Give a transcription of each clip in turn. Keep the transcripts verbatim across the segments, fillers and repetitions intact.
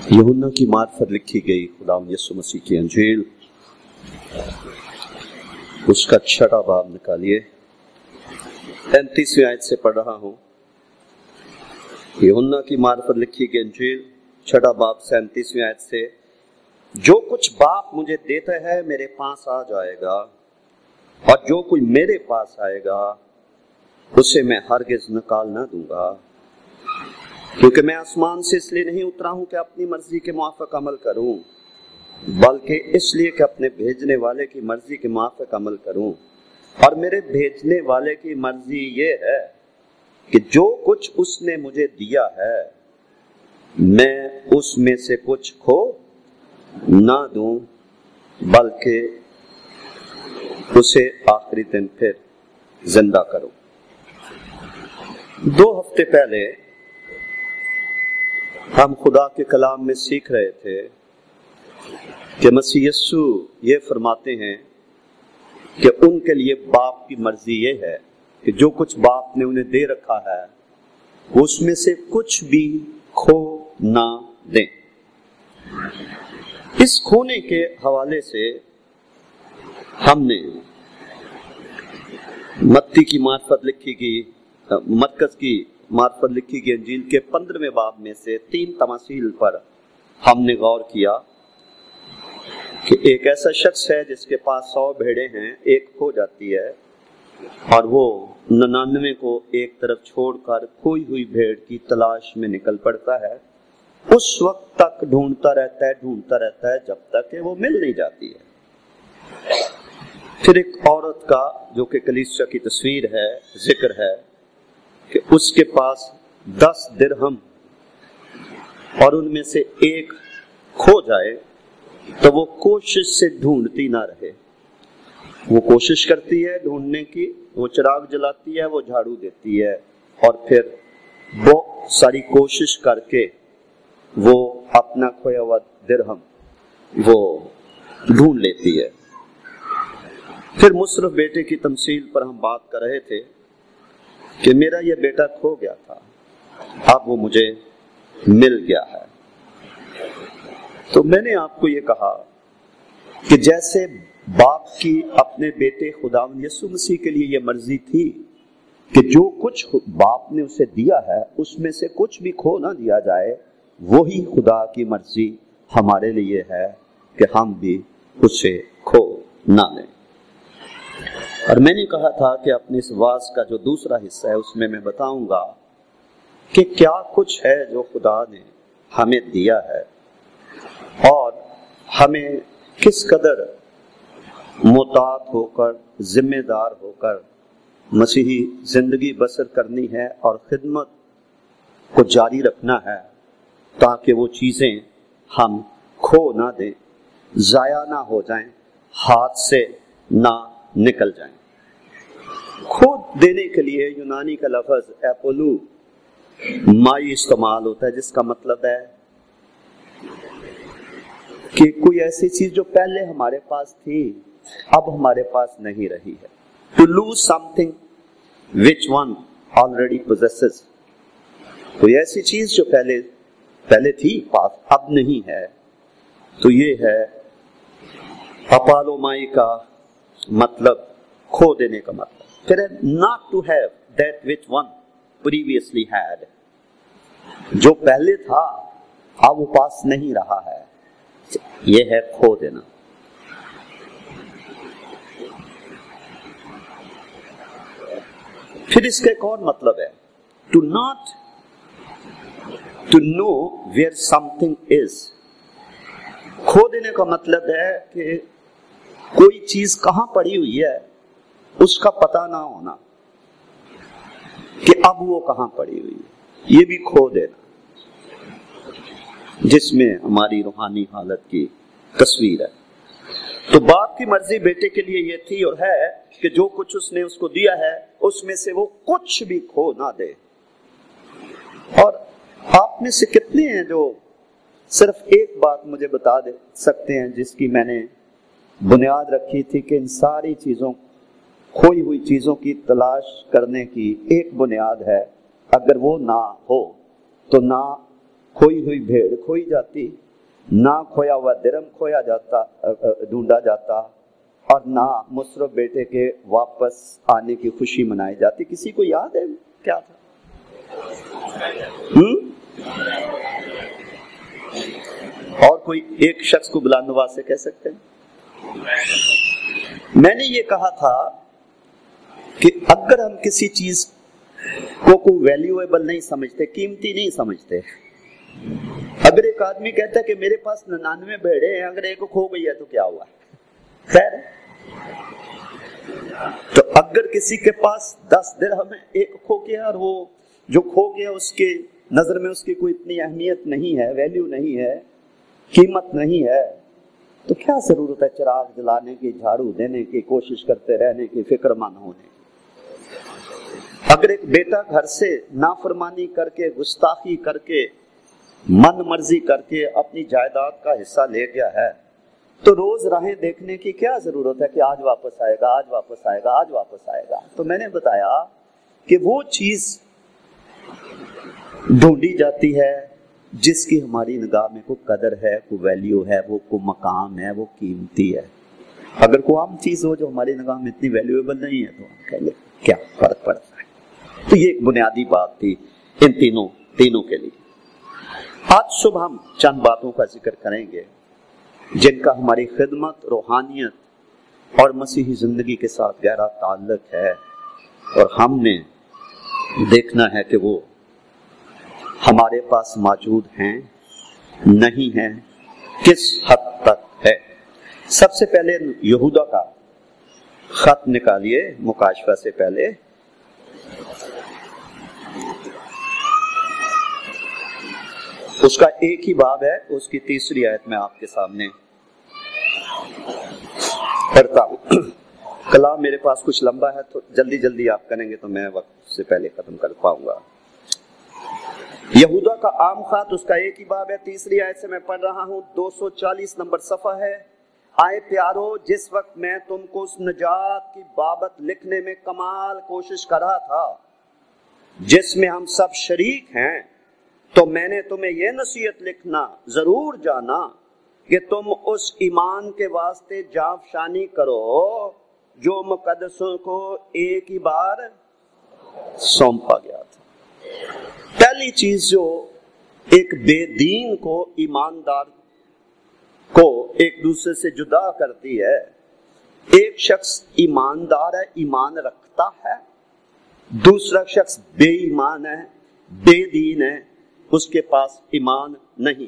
यूहन्ना की मार्फत लिखी गई खुदाम यीशु मसीह की अंजील, उसका छठा बाब निकालिए। पैंतीसवीं आयत से पढ़ रहा हूं। यूहन्ना की मार्फत लिखी गई अंजील, छठा बाब सैंतीसवीं आयत से। जो कुछ बाप मुझे देता है मेरे पास आ जाएगा, और जो कोई मेरे पास आएगा उसे मैं हरगिज निकाल न दूंगा। क्योंकि मैं आसमान से इसलिए नहीं उतरा हूं कि अपनी मर्जी के मुआफिक अमल करूं, बल्कि इसलिए कि अपने भेजने वाले की मर्जी के मुआफिक अमल करूं। और मेरे भेजने वाले की मर्जी ये है कि जो कुछ उसने मुझे दिया है मैं उसमें से कुछ खो ना दूं, बल्कि उसे आखिरी दिन फिर जिंदा करूं। दो हफ्ते पहले हम खुदा के कलाम में सीख रहे थे कि मसीह यीशु ये फरमाते हैं कि उनके लिए बाप की मर्जी ये है कि जो कुछ बाप ने उन्हें दे रखा है उसमें से कुछ भी खो ना दें। इस खोने के हवाले से हमने मत्ती की मार्फत लिखी गई मरकज की मार्फत लिखी गई अंजील के पंद्रहवें बाब में से तीन तमासील पर हमने गौर किया कि एक ऐसा शख्स है जिसके पास सौ भेड़ें हैं, एक खो जाती है और वो निन्यानवे को एक तरफ छोड़कर खोई हुई भेड़ की तलाश में निकल पड़ता है। उस वक्त तक ढूंढता रहता है ढूंढता रहता है जब तक कि वो मिल नहीं जाती है। फिर एक औरत का, जो कि कलीसिया की तस्वीर है, जिक्र है कि उसके पास दस दिरहम और उनमें से एक खो जाए तो वो कोशिश से ढूंढती ना रहे। वो कोशिश करती है ढूंढने की, वो चिराग जलाती है, वो झाड़ू देती है, और फिर बहुत सारी कोशिश करके वो अपना खोया हुआ दिरहम वो ढूंढ लेती है। फिर मुसरफ बेटे की तमसील पर हम बात कर रहे थे कि मेरा ये बेटा खो गया था, अब वो मुझे मिल गया है। तो मैंने आपको ये कहा कि जैसे बाप की अपने बेटे खुदावंद यीशु मसीह के लिए ये मर्जी थी कि जो कुछ बाप ने उसे दिया है उसमें से कुछ भी खो ना दिया जाए, वही खुदा की मर्जी हमारे लिए है कि हम भी उसे खो ना लें। और मैंने कहा था कि अपने इस वाज का जो दूसरा हिस्सा है उसमें मैं बताऊंगा कि क्या कुछ है जो खुदा ने हमें दिया है और हमें किस कदर मोहतात होकर, जिम्मेदार होकर मसीही जिंदगी बसर करनी है और खिदमत को जारी रखना है, ताकि वो चीजें हम खो ना दें, जाया ना हो जाएं, हाथ से ना निकल जाएं। खो देने के लिए यूनानी का लफ्ज एपोलू माई इस्तेमाल होता है, जिसका मतलब है कि कोई ऐसी चीज जो पहले हमारे पास थी अब हमारे पास नहीं रही है। To lose something which one already possesses. कोई ऐसी चीज जो पहले पहले थी पास अब नहीं है, तो ये है अपालोमाई का मतलब, खो देने का मतलब। फिर not to have that which one previously had, जो पहले था अब वो पास नहीं रहा है, ये है खो देना। फिर इसका एक और मतलब है to not to know where something is। खो देने का मतलब है कि कोई चीज कहां पड़ी हुई है उसका पता ना होना, कि अब वो कहां पड़ी हुई है, ये भी खो देना, जिसमें हमारी रूहानी हालत की तस्वीर है। तो बाप की मर्जी बेटे के लिए ये थी और है कि जो कुछ उसने उसको दिया है उसमें से वो कुछ भी खो ना दे। और आप में से कितने हैं जो सिर्फ एक बात मुझे बता दे सकते हैं जिसकी मैंने बुनियाद रखी थी कि इन सारी चीजों, खोई हुई चीजों की तलाश करने की एक बुनियाद है, अगर वो ना हो तो ना खोई हुई भेड़ खोई जाती, ना खोया हुआ दिरहम खोया जाता ढूंढा जाता, और ना मुशर्रफ बेटे के वापस आने की खुशी मनाई जाती। किसी को याद है क्या था? हम्म और कोई एक शख्स को बुलंद आवाज से कह सकते हैं? मैंने ये कहा था कि अगर हम किसी चीज को को वैल्यूएबल नहीं समझते, कीमती नहीं समझते, अगर एक आदमी कहता है कि मेरे पास निन्यानवे भेड़े हैं, अगर एक खो गई है तो क्या हुआ? खैर, तो अगर किसी के पास दस दिरहम है, एक खो गया, और वो जो खो गया उसके नजर में उसकी कोई इतनी अहमियत नहीं है, वैल्यू नहीं है, कीमत नहीं है, तो क्या जरूरत है चिराग जलाने की, झाड़ू देने की, कोशिश करते रहने की, फिक्रमंद होने की? अगर एक बेटा घर से नाफरमानी करके, गुस्ताखी करके, मन मर्जी करके अपनी जायदाद का हिस्सा ले गया है, तो रोज राहें देखने की क्या जरूरत है कि आज वापस आएगा, आज वापस आएगा, आज वापस आएगा? तो मैंने बताया कि वो चीज ढूंढी जाती है जिसकी हमारी निगाह में कोई कदर है, कोई वैल्यू है, वो कोई मकाम है, वो कीमती है। अगर कोई आम चीज हो जो हमारी निगाह में इतनी वैल्यूएबल नहीं है, तो हम कहेंगे क्या फर्क पड़ता है। तो ये एक बुनियादी बात थी इन तीनों तीनों के लिए। आज सुबह हम चंद बातों का जिक्र करेंगे जिनका हमारी खिदमत, रूहानियत और मसीही जिंदगी के साथ गहरा ताल्लुक है, और हमने देखना है कि वो हमारे पास मौजूद हैं, नहीं हैं, किस हद तक है। सबसे पहले यहूदा का खत निकालिए मुकाशफा से पहले। उसका एक ही बाब है, उसकी तीसरी आयत में आपके सामने पढ़ता हूं। कलाम मेरे पास कुछ लंबा है, तो जल्दी जल्दी आप करेंगे तो मैं वक्त से पहले खत्म कर पाऊंगा। यहूदा का आम खात, उसका एक ही बाब है, तीसरी आयत से मैं पढ़ रहा हूं। दो सौ चालीस नंबर सफा है। आए प्यारो, जिस वक्त मैं तुमको उस नजात की बाबत लिखने में कमाल कोशिश कर रहा था जिसमें हम सब शरीक हैं, तो मैंने तुम्हें यह नसीहत लिखना जरूर जाना कि तुम उस ईमान के वास्ते जाफशानी करो जो मुकद्दसों को एक ही बार सौंपा गया था। पहली चीज जो एक बेदीन को ईमानदार को एक दूसरे से जुदा करती है, एक शख्स ईमानदार है, ईमान रखता है, दूसरा शख्स बेईमान है, बेदीन है, उसके पास ईमान नहीं।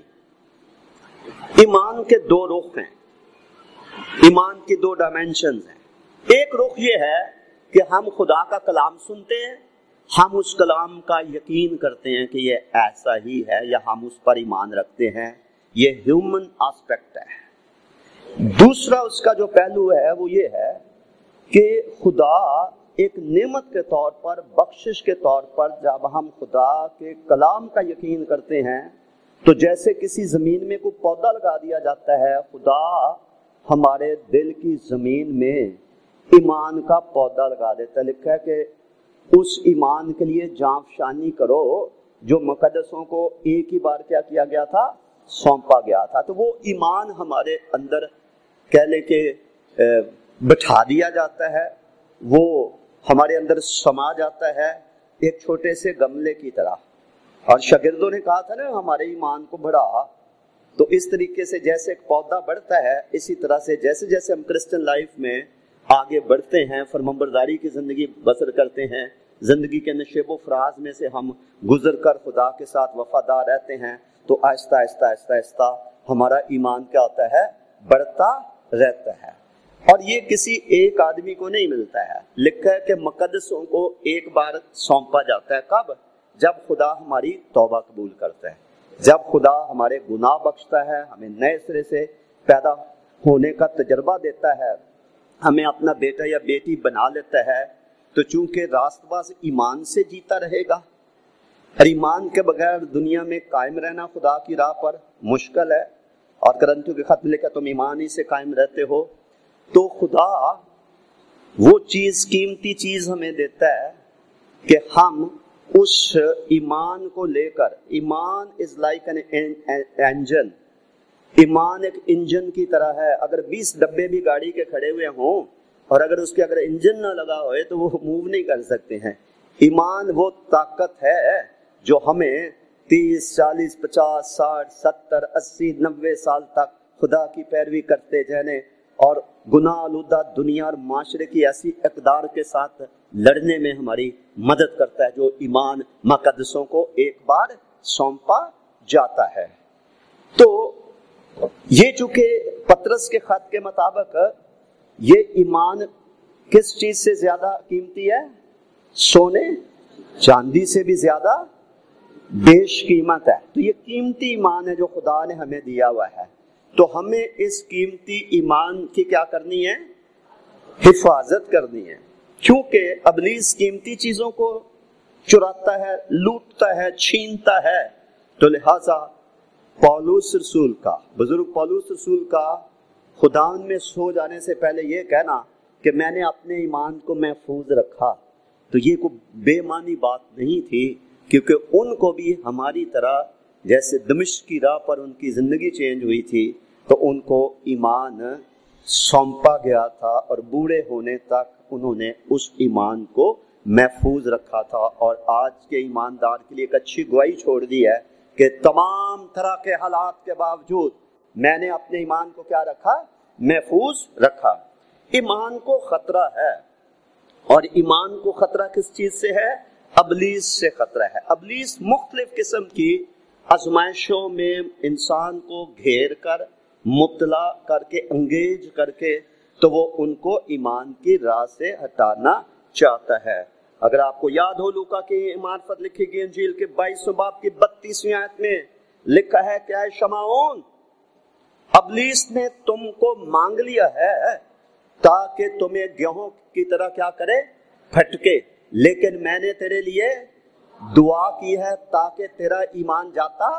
ईमान के दो रुख हैं, ईमान की दो डायमेंशंस हैं। एक रुख ये है कि हम खुदा का कलाम सुनते हैं, हम उस कलाम का यकीन करते हैं कि ये ऐसा ही है, या हम उस पर ईमान रखते हैं, ये ह्यूमन एस्पेक्ट है। दूसरा उसका जो पहलू है वो ये है कि खुदा एक नेमत के तौर पर, बख्शिश के तौर पर जब हम खुदा के कलाम का यकीन करते हैं, तो जैसे किसी जमीन में कोई पौधा लगा दिया जाता है, खुदा हमारे दिल की जमीन में ईमान का पौधा लगा देता है। लिखा है कि उस ईमान के लिए जांफशानी करो जो मुकद्दसों को एक ही बार क्या किया गया था, सौंपा गया था। तो वो ईमान हमारे अंदर कह ले के बिठा दिया जाता है, वो हमारे अंदर समा जाता है एक छोटे से गमले की तरह। और शागिर्दों ने कहा था ना, हमारे ईमान को बढ़ा। तो इस तरीके से जैसे एक पौधा बढ़ता है, इसी तरह से जैसे जैसे हम क्रिश्चियन लाइफ में आगे बढ़ते हैं, फरमाबरदारी की जिंदगी बसर करते हैं, जिंदगी के नशेबो फराज में से हम गुजर कर खुदा के साथ वफादार रहते हैं, तो आहिस्ता आहिस्ता आहिस्ता आहिस्ता हमारा ईमान क्या होता है, बढ़ता रहता है। और ये किसी एक आदमी को नहीं मिलता है। लिखा है कि मुकद्दसों को एक बार सौंपा जाता है। कब? जब खुदा हमारी तौबा कबूल करता है, जब खुदा हमारे गुनाह बख्शता है, हमें नए सिरे से पैदा होने का तजर्बा देता है, हमें अपना बेटा या बेटी बना लेता है। तो चूंकि रास्तबाज ईमान से जीता रहेगा, और ईमान के बगैर दुनिया में कायम रहना खुदा की राह पर मुश्किल है, और करंतु के खत में लिखा तुम ईमान ही से कायम रहते हो, तो खुदा वो चीज, कीमती चीज हमें देता है कि हम उस ईमान को लेकर, ईमान इज लाइक एन इंजन, ईमान एक इंजन की तरह है। अगर बीस डब्बे भी गाड़ी के खड़े हुए हों और अगर उसके अगर इंजन ना लगा होए तो वो मूव नहीं कर सकते हैं। ईमान वो ताकत है जो हमें तीस चालीस पचास साठ सत्तर अस्सी नब्बे साल तक खुदा की पैरवी करते जाने और गुनाह आलूदा दुनिया और माशरे की ऐसी इक़दार के साथ लड़ने में हमारी मदद करता है, जो ईमान मुक़द्दसों को एक बार सौंपा जाता है। तो ये चूंकि पतरस के खत के मुताबिक ये ईमान किस चीज से ज्यादा कीमती है? सोने चांदी से भी ज्यादा बेशकीमत है। तो ये कीमती ईमान है जो खुदा ने हमें दिया हुआ है। तो हमें इस कीमती ईमान की क्या करनी है? हिफाजत करनी है, क्योंकि इब्लीस कीमती चीजों को चुराता है, लूटता है, छीनता है। तो लिहाजा पौलुस रसूल का, बुजुर्ग पौलुस रसूल का खुदा में सो जाने से पहले ये कहना कि मैंने अपने ईमान को महफूज रखा, तो ये कोई बेमानी बात नहीं थी, क्योंकि उनको भी हमारी तरह जैसे दमिश्क की राह पर उनकी जिंदगी चेंज हुई थी तो उनको ईमान सौंपा गया था और बूढ़े होने तक उन्होंने उस ईमान को महफूज रखा था। और आज के ईमानदार के लिए एक अच्छी गवाही छोड़ दी है कि तमाम तरह के हालात के बावजूद मैंने अपने ईमान को क्या रखा? महफूज रखा। ईमान को खतरा है, और ईमान को खतरा किस चीज से है? इब्लीस से खतरा है। इब्लीस मुख्तलिफ किस्म की आजमाइशों में इंसान को घेर कर, मुब्तला करके, अंगेज करके, तो वो उनको ईमान की राह से हटाना चाहता है। अगर आपको याद हो, लूका की मार्फत लिखी गई इंजील के बाईसवें बाब की बत्तीसवीं आयत में लिखा है क्या है? शमाओन, इब्लीस ने तुमको मांग लिया है ताकि तुम्हें गेहूं की तरह क्या करे? फटके, लेकिन मैंने तेरे लिए दुआ की है ताकि तेरा ईमान जाता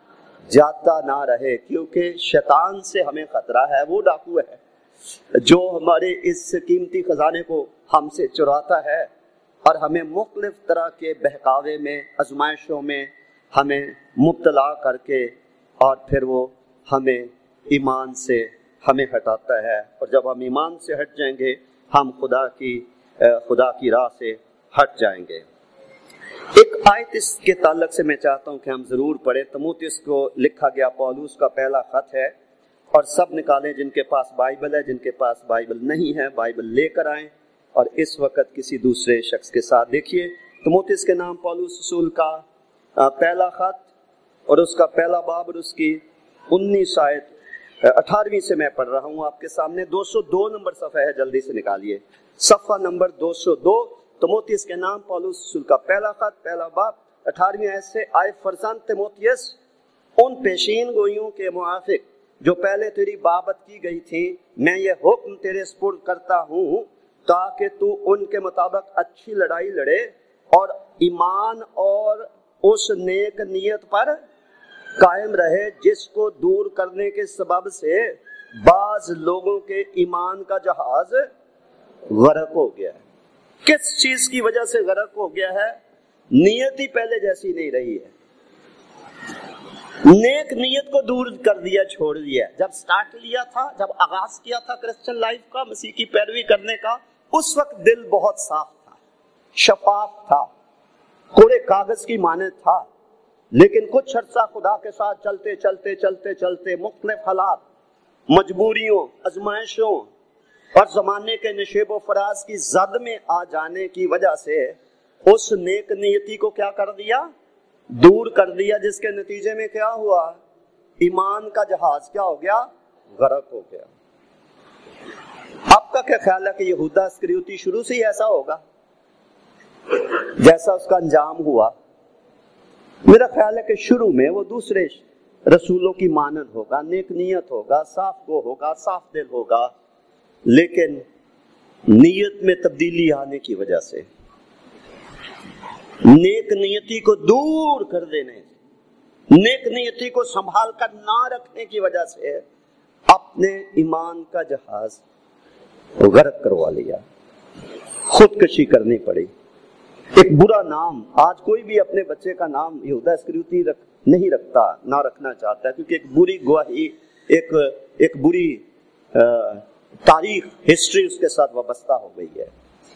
जाता ना रहे। क्योंकि शैतान से हमें खतरा है, वो डाकू है जो हमारे इस कीमती खजाने को हमसे चुराता है और हमें मुख्तलिफ तरह के बहकावे में, आजमाइशों में हमें मुब्तला करके, और फिर वो हमें ईमान से हमें हटाता है। और जब हम ईमान से हट जाएंगे, हम खुदा की खुदा की राह से हट जाएंगे। एक आयत इसके ताल्लुक से मैं चाहता हूं कि हम जरूर पढ़ें। तीमुथियुस को लिखा गया पौलुस का पहला खत है, और सब निकालें जिनके पास बाइबल है, जिनके पास बाइबल नहीं है बाइबल लेकर आएं और इस वक्त किसी दूसरे शख्स के साथ देखिए। तीमुथियुस के नाम पौलुस रसूल का पहला खत और उसका पहला बाब और उसकी उन्नीस आयत अठारहवीं से मैं पढ़ रहा हूं आपके सामने। दो सौ दो नंबर सफ़ा है, जल्दी से निकालिए सफ़ा नंबर दो सौ दो। तीमुथियुस के नाम पौलुस रसूल का पहला खत पहला बाब अठारहवीं आयत से, आए फरजंद तीमुथियुस, उन पेशीन गोइयों के मुआफिक जो पहले तेरी बाबत की गई थी, मैं ये हुक्म तेरे सुपुर्द करता हूँ ताकि तू उनके मुताबिक अच्छी लड़ाई लड़े और ईमान और उस नेक नियत पर कायम रहे जिसको दूर करने के सबब से बाज लोगों के ईमान का जहाज गर्क हो गया है। किस चीज की वजह से गर्क हो गया है? नियत ही पहले जैसी नहीं रही है। नेक नियत को दूर कर दिया, छोड़ दिया। जब स्टार्ट लिया था, जब आगाज किया था क्रिश्चियन लाइफ का, मसीह की पैरवी करने का, उस वक्त दिल बहुत साफ था, शफाफ था, कोरे कागज की मानद था। लेकिन कुछ अर्सा खुदा के साथ चलते चलते चलते चलते मुख्तलिफ हालात, मजबूरियों, आजमाइशों और जमाने के नशेबो फराज की जद में आ जाने की वजह से उस नेक नियति को क्या कर दिया? दूर कर दिया, जिसके नतीजे में क्या हुआ? ईमान का जहाज क्या हो गया? गर्क हो गया। आपका क्या ख्याल है कि यहूदा इस्करियोती शुरू से ही ऐसा होगा जैसा उसका अंजाम हुआ? मेरा ख्याल है कि शुरू में वो दूसरे रसूलों की मानद होगा, नेक नियत होगा, साफ गो होगा, साफ दिल होगा, लेकिन नियत में तब्दीली आने की वजह से, नेक नियति को दूर कर देने, नेक नियति को संभाल कर ना रखने की वजह से अपने ईमान का जहाज गर्क करवा लिया, खुदकशी करनी पड़ी। ایک برا نام. آج کوئی بھی اپنے بچے کا نام یہودا اسکریوتی رکھ نہیں رکھتا، نہ رکھنا چاہتا ہے، کیونکہ ایک بری گواہی، ایک ایک بری تاریخ، ہسٹری اس کے ساتھ وابستہ ہو گئی ہے.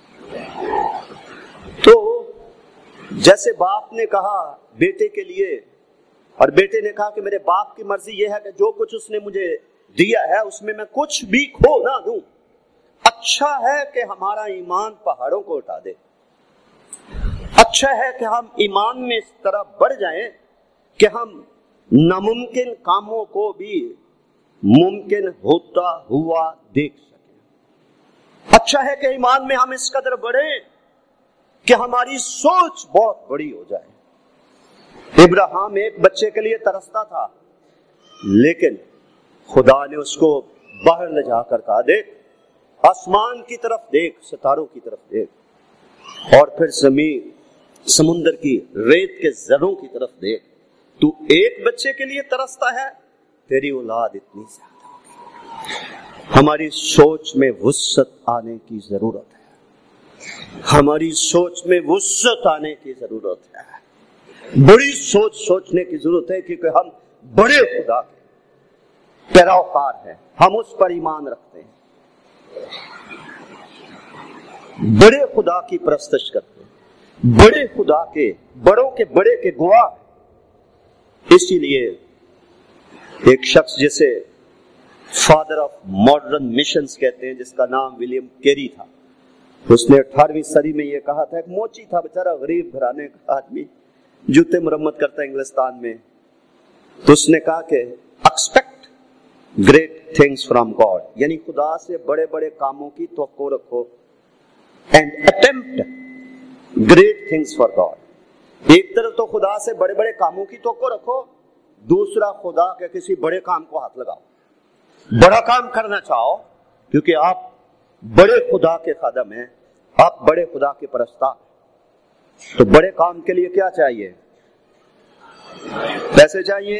تو جیسے باپ نے کہا بیٹے کے لیے، اور بیٹے نے کہا کہ میرے باپ کی مرضی یہ ہے کہ جو کچھ اس نے مجھے دیا ہے اس میں میں کچھ بھی کھو نہ دوں. اچھا ہے کہ ہمارا ایمان پہاڑوں کو اٹھا دے. اچھا ہے کہ ہم ایمان میں اس طرح بڑھ جائیں کہ ہم ناممکن کاموں کو بھی ممکن ہوتا ہوا دیکھ سکیں. اچھا ہے کہ ایمان میں ہم اس قدر بڑھیں کہ ہماری سوچ بہت بڑی ہو جائے. ابراہیم ایک بچے کے لیے ترستا تھا، لیکن خدا نے اس کو باہر لے جا کر کہا دیکھ، آسمان کی طرف دیکھ، ستاروں کی طرف دیکھ، اور پھر زمین، سمندر کی ریت کے ذروں کی طرف دیکھ. تو ایک بچے کے لیے ترستا ہے، تیری اولاد اتنی زیادہ ہوگی. ہماری سوچ میں وسعت آنے کی ضرورت ہے. ہماری سوچ میں وسعت آنے کی ضرورت ہے. بڑی سوچ سوچنے کی ضرورت ہے، کیونکہ ہم بڑے خدا کے پیروکار ہیں. ہم اس پر ایمان رکھتے ہیں، بڑے خدا کی پرستش کرتے ہیں، بڑے خدا کے، بڑوں کے بڑے کے گواہ. اسی لیے ایک شخص جسے فادر آف ماڈرن مشنز کہتے ہیں، جس کا نام ولیم کیری تھا، اس نے اٹھارہویں صدی میں یہ کہا تھا. ایک موچی تھا بیچارہ، غریب گھرانے کا آدمی، جوتے مرمت کرتا ہے انگلستان میں. تو اس نے کہا کہ expect great things from God, یعنی خدا سے بڑے بڑے کاموں کی توقع رکھو. And attempt great things for God. ایک طرف تو خدا سے بڑے بڑے کاموں کی توقع رکھو، دوسرا خدا کے کسی بڑے کام کو ہاتھ لگاؤ. بڑا کام کرنا چاہو کیونکہ آپ بڑے خدا کے خادم ہیں، آپ بڑے خدا کے پرستار. تو بڑے کام کے لیے کیا چاہیے؟ پیسے چاہیے.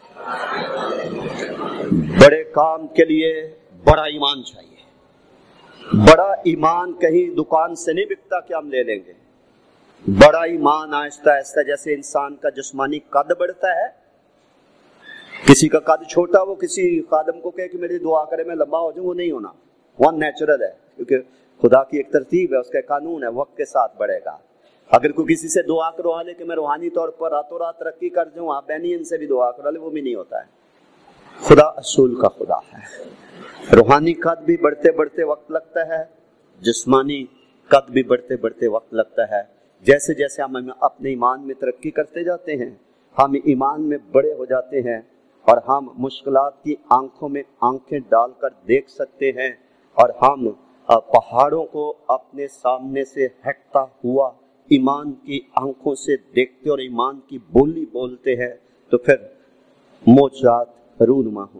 بڑے کام کے لیے بڑا ایمان چاہیے. بڑا ایمان کہیں دکان سے نہیں بکتا کہ ہم لے لیں گے. بڑا ایمان آہستہ آہستہ جیسے انسان کا جسمانی قد بڑھتا ہے، کسی کا قد چھوٹا، وہ کسی خادم کو کہے کہ میری دعا کرے میں لمبا ہو جاؤں، وہ نہیں ہونا. وہ نیچرل ہے، کیونکہ خدا کی ایک ترتیب ہے، اس کا قانون ہے، وقت کے ساتھ بڑھے گا. اگر کوئی کسی سے دعا کروا لے کہ میں روحانی طور پر راتوں رات ترقی کر جاؤں، آپ بینین سے بھی دعا کروا لے، وہ بھی نہیں ہوتا ہے. خدا اصول کا خدا ہے. روحانی قد بھی بڑھتے بڑھتے وقت لگتا ہے، جسمانی قد بھی بڑھتے بڑھتے وقت لگتا ہے. جیسے جیسے ہم اپنے ایمان میں ترقی کرتے جاتے ہیں، ہم ایمان میں بڑے ہو جاتے ہیں، اور ہم مشکلات کی آنکھوں میں آنکھیں ڈال کر دیکھ سکتے ہیں، اور ہم پہاڑوں کو اپنے سامنے سے ہٹتا ہوا ایمان کی آنکھوں سے دیکھتے اور ایمان کی بولی بولتے ہیں. تو پھر معجزات رونما ہوں.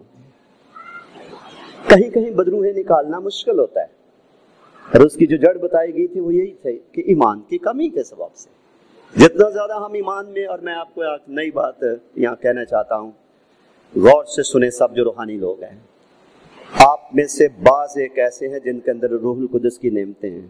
کہیں کہیں بدروہیں نکالنا مشکل ہوتا ہے، اور اس کی جو جڑ بتائی گئی تھی وہ یہی تھی کہ ایمان کی کمی کے سبب سے. جتنا زیادہ ہم ایمان میں، اور میں آپ کو ایک نئی بات یہاں کہنا چاہتا ہوں، غور سے سنیں سب جو روحانی لوگ ہیں. آپ میں سے بعض ایک ایسے ہیں جن کے اندر روح القدس کی نعمتیں ہیں.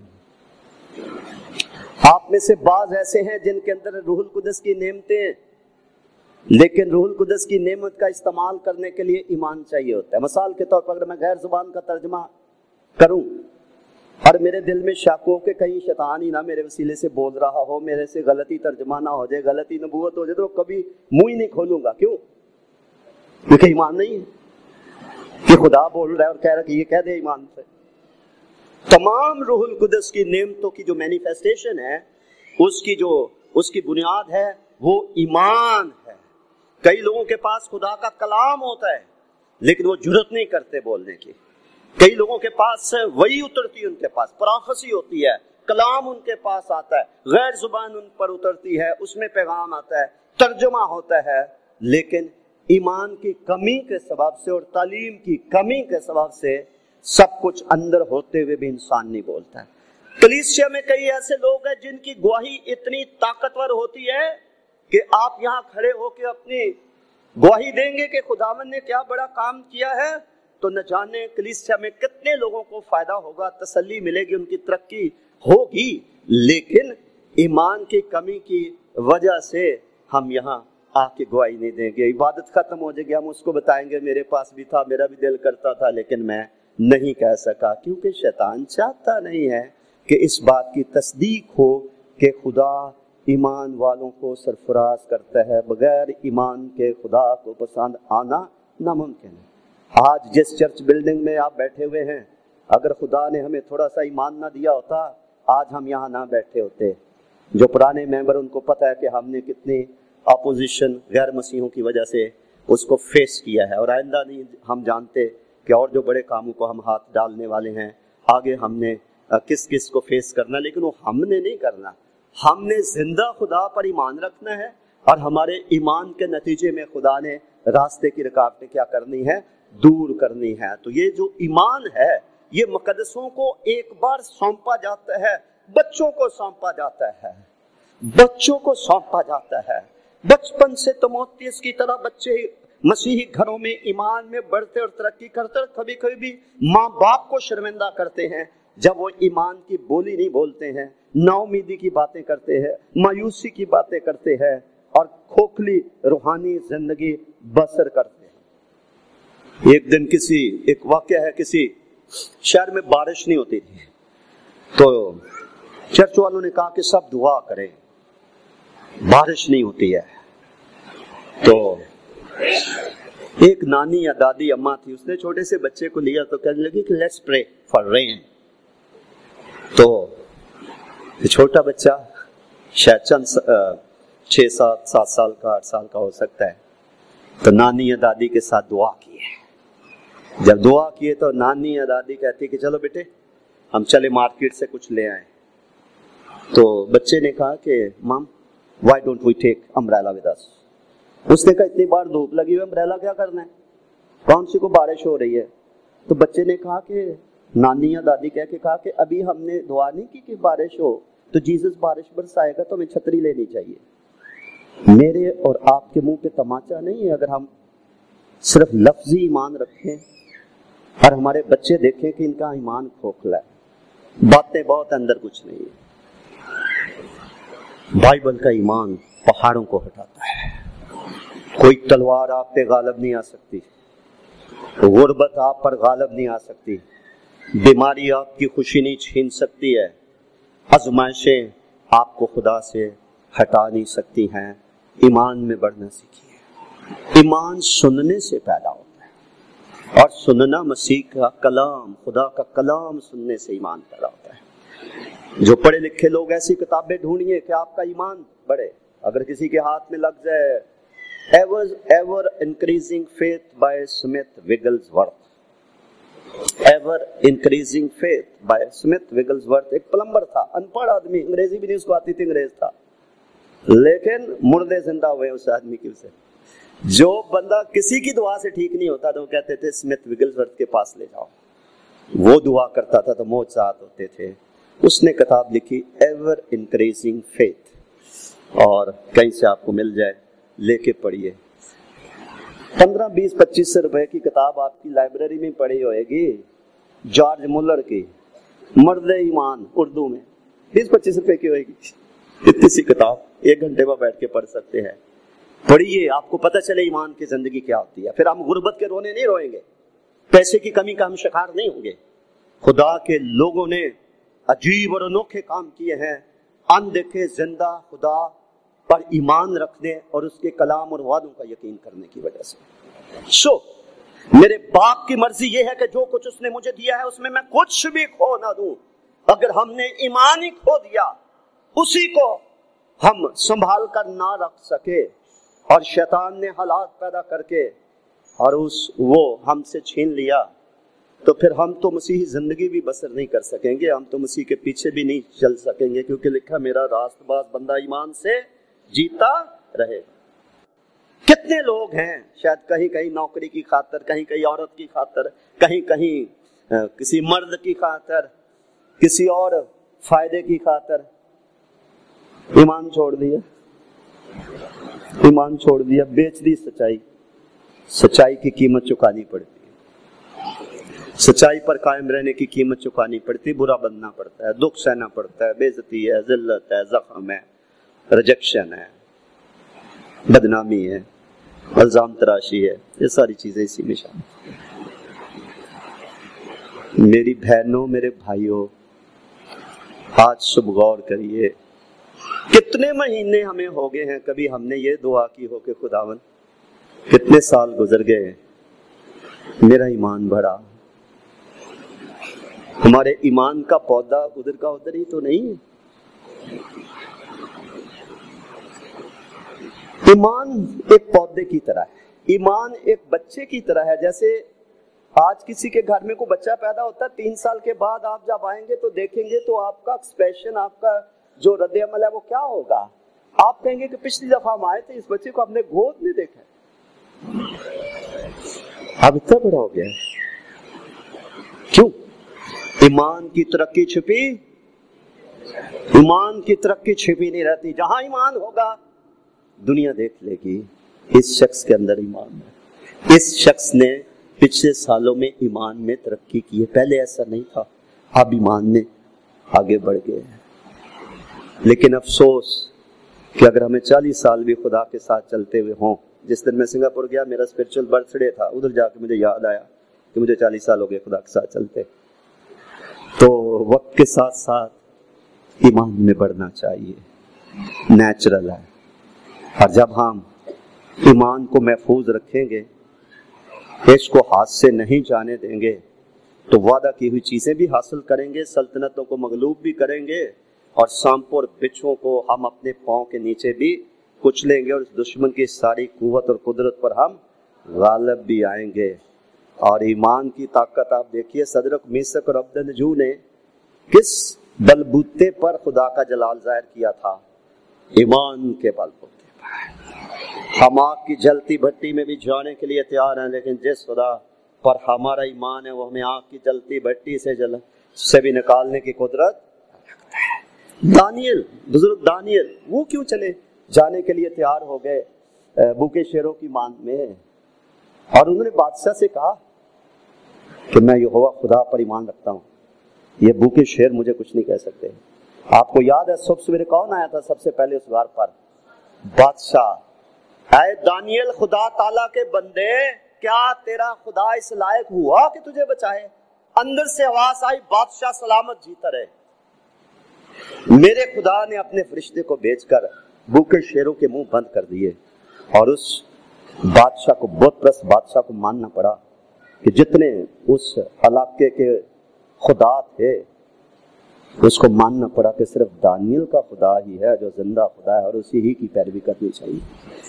آپ میں سے بعض ایسے ہیں جن کے اندر روح القدس کی نعمتیں ہیں، لیکن روح القدس کی نعمت کا استعمال کرنے کے لیے ایمان چاہیے ہوتا ہے. مثال کے طور پر اگر میں غیر زبان کا ترجمہ کروں اور میرے دل میں شک ہو کہ کہیں شیطان ہی نہ میرے وسیلے سے بول رہا ہو، میرے سے غلطی ترجمہ نہ ہو جائے، غلطی نبوت ہو جائے، تو کبھی منہ ہی نہیں کھولوں گا. کیوں؟ کیونکہ ایمان نہیں ہے کہ خدا بول رہا ہے اور کہہ رہا کہ یہ کہہ دے ایمان سے. تمام روح القدس کی نعمتوں کی جو مینیفیسٹیشن ہے، اس کی جو اس کی بنیاد ہے وہ ایمان ہے. کئی لوگوں کے پاس خدا کا کلام ہوتا ہے لیکن وہ جرأت نہیں کرتے بولنے کی. کئی لوگوں کے پاس وہی اترتی ہے، ان کے پاس پروفیسی ہوتی ہے، کلام ان کے پاس آتا ہے، غیر زبان ان پر اترتی ہے، اس میں پیغام آتا ہے، ترجمہ ہوتا ہے، لیکن ایمان کی کمی کے سبب سے اور تعلیم کی کمی کے سبب سے سب کچھ اندر ہوتے ہوئے بھی انسان نہیں بولتا ہے. کلیسیا میں کئی ایسے لوگ ہیں جن کی گواہی اتنی طاقتور ہوتی ہے کہ آپ یہاں کھڑے ہو کے اپنی گواہی دیں گے کہ خداوند نے کیا بڑا کام کیا ہے، تو نہ جانے کلیسیا میں کتنے لوگوں کو فائدہ ہوگا، تسلی ملے گی، ان کی ترقی ہوگی. لیکن ईमान की कमी की वजह से हम यहाँ आके गवाही नहीं देंगे। इबादत खत्म हो जाएगी, हम उसको बताएंगे मेरे पास भी था, मेरा भी दिल करता था, लेकिन मैं नहीं कह सका, क्योंकि शैतान चाहता नहीं है कि इस बात की तस्दीक हो कि खुदा ईमान वालों को सरफराज करता है। बगैर ईमान के खुदा को पसंद आना नामुमकिन है। आज जिस चर्च बिल्डिंग में आप बैठे हुए हैं, अगर खुदा ने हमें थोड़ा सा ईमान ना दिया होता, आज हम यहाँ ना बैठे होते। जो पुराने मेंबर, उनको पता है कि हमने कितनी अपोजिशन गैर मसीहों की वजह से उसको फेस किया है, और आइंदा नहीं हम जानते कि और जो बड़े कामों को हम हाथ डालने वाले हैं, आगे हमने किस किस को फेस करना, लेकिन वो हमने नहीं करना। हमने जिंदा खुदा पर ईमान रखना है, और हमारे ईमान के नतीजे में खुदा ने रास्ते की रुकावटें क्या करनी है, दूर करनी है। तो ये जो ईमान है, ये मुकद्दसों को एक बार सौंपा जाता है, बच्चों को सौंपा जाता है, बच्चों को सौंपा जाता है। बचपन से तमोथियस की तरह बच्चे मसीही घरों में ईमान में बढ़ते और तरक्की करते, और कभी कभी भी माँ बाप को शर्मिंदा करते हैं जब वो ईमान की बोली नहीं बोलते हैं, नाउमीदी की बातें करते हैं, मायूसी की बातें करते हैं, और खोखली रूहानी जिंदगी बसर करते हैं। एक दिन किसी एक वाकया है, किसी शहर में बारिश नहीं होती थी, तो चर्च वालों ने कहा कि सब दुआ करें, बारिश नहीं होती है। तो एक नानी या दादी अम्मा थी, उसने छोटे से बच्चे को लिया तो कहने लगी कि लेट्स प्रे फॉर रेन। तो छोटा बच्चा शायद चंद छह सात सात साल का आठ साल का हो सकता है, तो नानी या दादी के साथ दुआ की है। जब दुआ किए तो नानी या दादी कहती कि चलो बेटे हम चले मार्केट से कुछ ले आए। तो बच्चे ने कहा कि mum why don't we take umbrella with us. उसने कहा इतनी बार धूप लगी हुई, अम्ब्रेला क्या करना है, कौन सी को बारिश हो रही है। तो बच्चे ने कहा कि नानी या दादी कह के कहा कि अभी हमने दुआ नहीं की कि बारिश हो, तो जीसस बारिश बरसाएगा तो हमें छतरी लेनी चाहिए। मेरे और आपके मुंह पे तमाचा नहीं है अगर हम सिर्फ लफ्जी ईमान रखें और हमारे बच्चे देखें कि इनका ईमान खोखला है, बातें बहुत अंदर कुछ नहीं है। बाइबल का ईमान पहाड़ों को हटाता है। कोई तलवार आप पे गालिब नहीं आ सकती, गुर्बत आप पर गालिब नहीं आ सकती, बीमारी आपकी खुशी नहीं छीन सकती है, आजमाइशें आपको खुदा से हटा नहीं सकती हैं। ईमान में बढ़ना सीखिए। ईमान सुनने से पैदा होता है, और सुनना मसीह का कलाम, खुदा का कलाम सुनने से ईमान पैदा होता है। जो पढ़े लिखे लोग ऐसी किताबें ढूंढिए कि आपका ईमान बढ़े। अगर किसी के हाथ में लग जाए ever ever increasing faith by Smith Wigglesworth, ever increasing faith by Smith Wigglesworth एक प्लम्बर था, अनपढ़ आदमी, अंग्रेजी भी नहीं उसको आती थी, अंग्रेज था, लेकिन मुर्दे जिंदा हुए उस आदमी की वजह से। जो बंदा किसी की दुआ से ठीक नहीं होता तो वो कहते थे स्मिथ विगल्सवर्थ के पास ले जाओ, वो दुआ करता था तो मौजज़ात होते थे। उसने किताब लिखी एवर इंक्रीजिंग फेथ, और कहीं से आपको मिल जाए लेके पढ़िए। पंद्रह बीस पच्चीस सौ रुपए की किताब आपकी लाइब्रेरी में पड़ी होएगी, जॉर्ज मुलर की मर्द ईमान, उर्दू में बीस पच्चीस रुपए की होएगी। इतनी सी किताब एक घंटे में बैठ के पढ़ सकते हैं। पढ़िए, आपको पता चले ईमान की जिंदगी क्या होती है। फिर हम गुर्बत के रोने नहीं रोएंगे, पैसे की कमी का हम शिकार नहीं होंगे। खुदा के लोगों ने अजीब और अनोखे काम किए हैं, अनदेखे जिंदा खुदा पर ईमान रखने और उसके कलाम और वादों का यकीन करने की वजह से। सो मेरे बाप की मर्जी यह है कि जो कुछ उसने मुझे दिया है उसमें मैं कुछ भी खो ना दूं। अगर हमने ईमान ही खो दिया, उसी को हम संभाल कर ना रख सके, और शैतान ने हालात पैदा करके और उस वो हमसे छीन लिया, तो फिर हम तो मसीही जिंदगी भी बसर नहीं कर सकेंगे, हम तो मसीह के पीछे भी नहीं चल सकेंगे, क्योंकि लिखा मेरा रास्तबाज बंदा ईमान से जीता रहेगा। कितने लोग हैं शायद कहीं कहीं नौकरी की खातर, कहीं कहीं औरत की खातर, कहीं कहीं किसी मर्द की खातर, किसी और फायदे की खातर ईमान छोड़ दिया, ईमान छोड़ दिया, बेच दी सच्चाई। सच्चाई की कीमत चुकानी पड़ती है। सच्चाई पर कायम रहने की कीमत चुकानी पड़ती, बुरा बनना पड़ता है, दुख सहना पड़ता है, बेइज्जती है, जिल्लत है, जख्म है, रिजेक्शन है, बदनामी है, इल्जाम तराशी है, ये सारी चीजें इसी में शामिल। मेरी बहनों, मेरे भाइयों, आज शुभ गौर करिए, कितने महीने हमें हो गए हैं कभी हमने ये दुआ की हो कि खुदावन कितने साल गुजर गए, मेरा ईमान बढ़ा। हमारे ईमान का पौधा उधर का उधर ही तो नहीं है। ईमान एक पौधे की तरह है, ईमान एक बच्चे की तरह है। जैसे आज किसी के घर में कोई बच्चा पैदा होता है, तीन साल के बाद आप जब आएंगे तो देखेंगे तो आपका एक्सप्रेशन, आपका जो रद्द अमल है वो क्या होगा? आप कहेंगे कि पिछली दफा हम आए थे इस बच्चे को हमने गोद में देखा, अब इतना बड़ा हो गया है। क्यों? ईमान की तरक्की छिपी, ईमान की तरक्की छिपी नहीं रहती। जहां ईमान होगा दुनिया देख लेगी इस शख्स के अंदर ईमान है, इस शख्स ने पिछले सालों में ईमान में तरक्की की है, पहले ऐसा नहीं था, अब ईमान में आगे बढ़ गए हैं। लेकिन अफसोस कि अगर हमें चालीस साल भी खुदा के साथ चलते हुए हों, जिस दिन मैं सिंगापुर गया मेरा स्पिरिचुअल बर्थडे था, उधर जाके मुझे याद आया कि मुझे चालीस साल हो गए खुदा के साथ चलते। तो वक्त के साथ साथ ईमान में बढ़ना चाहिए, नेचुरल है। और जब हम ईमान को महफूज रखेंगे, इसको हाथ से नहीं जाने देंगे, तो वादा की हुई चीजें भी हासिल करेंगे, सल्तनतों को मगलूब भी करेंगे, और सांपों और बिच्छुओं को हम अपने पांव के नीचे भी कुचलेंगे, और इस दुश्मन की सारी कुव्वत और कुदरत पर हम गालिब भी आएंगे। और ईमान की ताकत आप देखिए, सदरक, मीसक और अब्दनजू ने किस बलबूते पर खुदा का जलाल जाहिर किया था? ईमान के बलबूते पर। हम आग की जलती भट्टी में भी जाने के लिए तैयार हैं, लेकिन जिस खुदा पर हमारा ईमान है वो हमें आग की जलती भट्टी से जल से भी निकालने की कुदरत रखता है। दानियल, बुजुर्ग दानियल, वो क्यों चले जाने के लिए तैयार हो गए भूखे शेरों की मांग में, और उन्होंने बादशाह से कहा कि मैं यहोवा खुदा पर ईमान रखता हूँ, ये भूखे शेर मुझे कुछ नहीं कह सकते। आपको याद है सुबह सवेरे कौन आया था सबसे पहले उस द्वार पर? बादशाह। ऐ दानियल, खुदा ताला के बंदे, क्या तेरा खुदा इस लायक हुआ कि तुझे बचाए? अंदर से आवाज आई, बादशाह सलामत जीता रहे, मेरे खुदा ने अपने फरिश्ते को भेजकर भूखे शेरों के मुंह बंद कर दिए। और उस बादशाह को, बहुत प्रस्त बादशाह को मानना पड़ा कि जितने उस इलाके के खुदा थे, उसको मानना पड़ा कि सिर्फ दानियल का खुदा ही है जो जिंदा खुदा है, और उसी ही की पैरवी करनी चाहिए।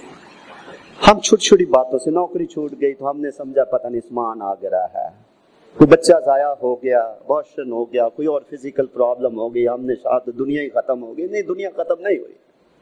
हम छोटी छोटी बातों से, नौकरी छूट गई तो हमने समझा पता नहीं आसमान आ गिरा है, कोई बच्चा जाया हो गया, अबॉर्शन हो गया, कोई और फिजिकल प्रॉब्लम हो गई, हमने शायद दुनिया ही खत्म हो गई। नहीं, दुनिया खत्म नहीं हुई।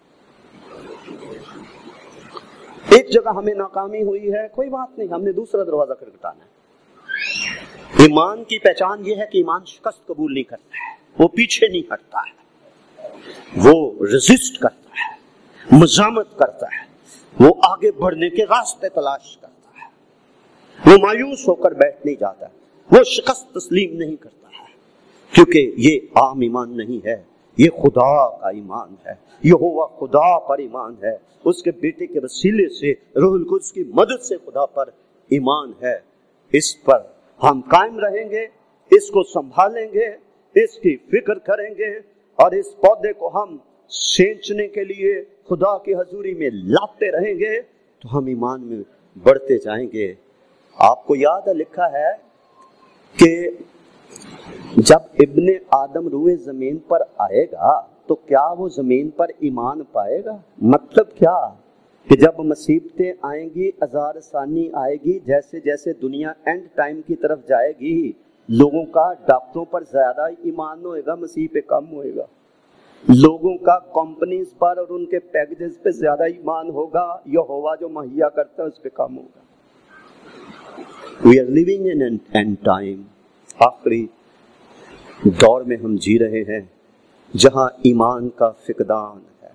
एक जगह हमें नाकामी हुई है, कोई बात नहीं, हमने दूसरा दरवाजा खटखटाना है। ईमान की पहचान यह है कि ईमान शिकस्त कबूल नहीं करता है, वो पीछे नहीं हटता है, वो रेजिस्ट करता है, मजामत करता है, वो आगे बढ़ने के रास्ते तलाश करता है, वो मायूस होकर बैठ नहीं जाता, वो शिकस्त तस्लीम नहीं करता है, क्योंकि ये आम ईमान नहीं है, ये खुदा का ईमान है, यहोवा खुदा पर ईमान है, उसके बेटे के वसीले से रूहुल कुद्स की मदद से खुदा पर ईमान है। इस पर हम कायम रहेंगे, इसको संभालेंगे, इसकी फिक्र करेंगे, और इस पौधे को हम सींचने के लिए खुदा की हजूरी में लाते रहेंगे, तो हम ईमान में बढ़ते जाएंगे। आपको याद है, लिखा है कि जब इब्ने आदम रूए जमीन पर आएगा तो क्या वो जमीन पर ईमान पाएगा? मतलब क्या कि जब मुसीबतें आएंगी, अज़ार सानी आएगी, जैसे जैसे दुनिया एंड टाइम की तरफ जाएगी, लोगों का डॉक्टरों पर ज्यादा ईमान होएगा, मसीह पे कम होएगा। लोगों का कंपनीज पर और उनके पैकेजेस पे ज्यादा ईमान होगा, यहोवा जो मुहैया करता है उस पे कम होगा। We are living in an end time, आखिरी दौर में हम जी रहे हैं जहां ईमान का फिकदान है,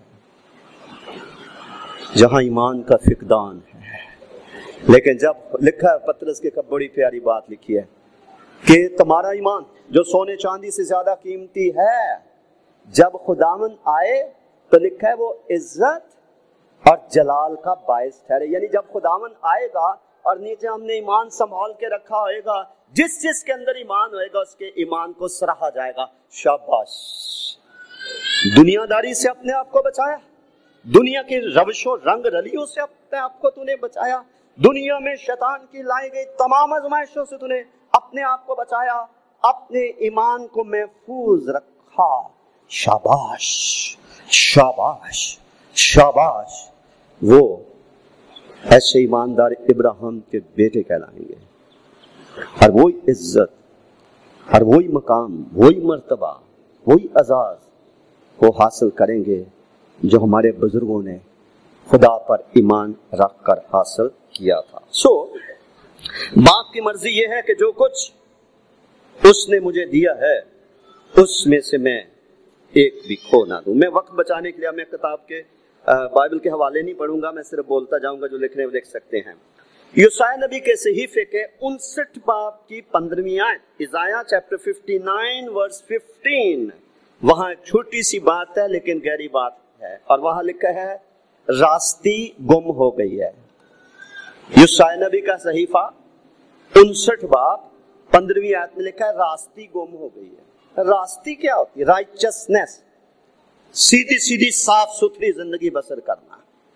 जहां ईमान का फिकदान है। लेकिन जब लिखा है, पतरस के कब बड़ी प्यारी बात लिखी है کہ تمہارا ایمان جو سونے چاندی سے زیادہ قیمتی ہے، جب خداوند آئے تو لکھا ہے وہ عزت اور جلال کا باعث ٹھہرے. یعنی جب خداوند آئے گا اور نیچے ہم نے ایمان سنبھال کے رکھا ہوئے گا، جس جس کے اندر ایمان ہوئے گا اس کے ایمان کو سراہا جائے گا. شاباش، دنیا داری سے اپنے آپ کو بچایا، دنیا کی روش و رنگ رلیوں سے اپنے آپ کو تو نے بچایا، دنیا میں شیطان کی لائی گئی تمام آزمائشوں سے تو نے اپنے آپ کو بچایا، اپنے ایمان کو محفوظ رکھا. شاباش شاباش شاباش. وہ ایسے ایماندار ابراہیم کے بیٹے کہلائیں گے، اور وہی عزت اور وہی مقام، وہی مرتبہ، وہی اعزاز وہ حاصل کریں گے جو ہمارے بزرگوں نے خدا پر ایمان رکھ کر حاصل کیا تھا. سو باپ کی مرضی یہ ہے کہ جو کچھ اس نے مجھے دیا ہے اس میں سے میں ایک بھی کھو نہ دوں. میں وقت بچانے کے لیے میں کتاب کے بائبل کے حوالے نہیں پڑھوں گا، میں صرف بولتا جاؤں گا، جو لکھ رہے ہیں لکھ سکتے ہیں. یسوع نبی کے صحیفے کے انسٹھ باب کی پندرہویں آیت، Isaiah chapter fifty nine verse fifteen. وہاں ایک چھوٹی سی بات ہے لیکن گہری بات ہے، اور وہاں لکھا ہے راستی گم ہو گئی ہے. یسوع نبی کا صحیفہ انسٹھ باب پندرہویں آیت میں لکھا ہے راستی گم ہو گئی ہے. راستی کیا ہوتی ہے؟ رائچسنس، سیدھی سیدھی صاف ستھری زندگی بسر کرنا،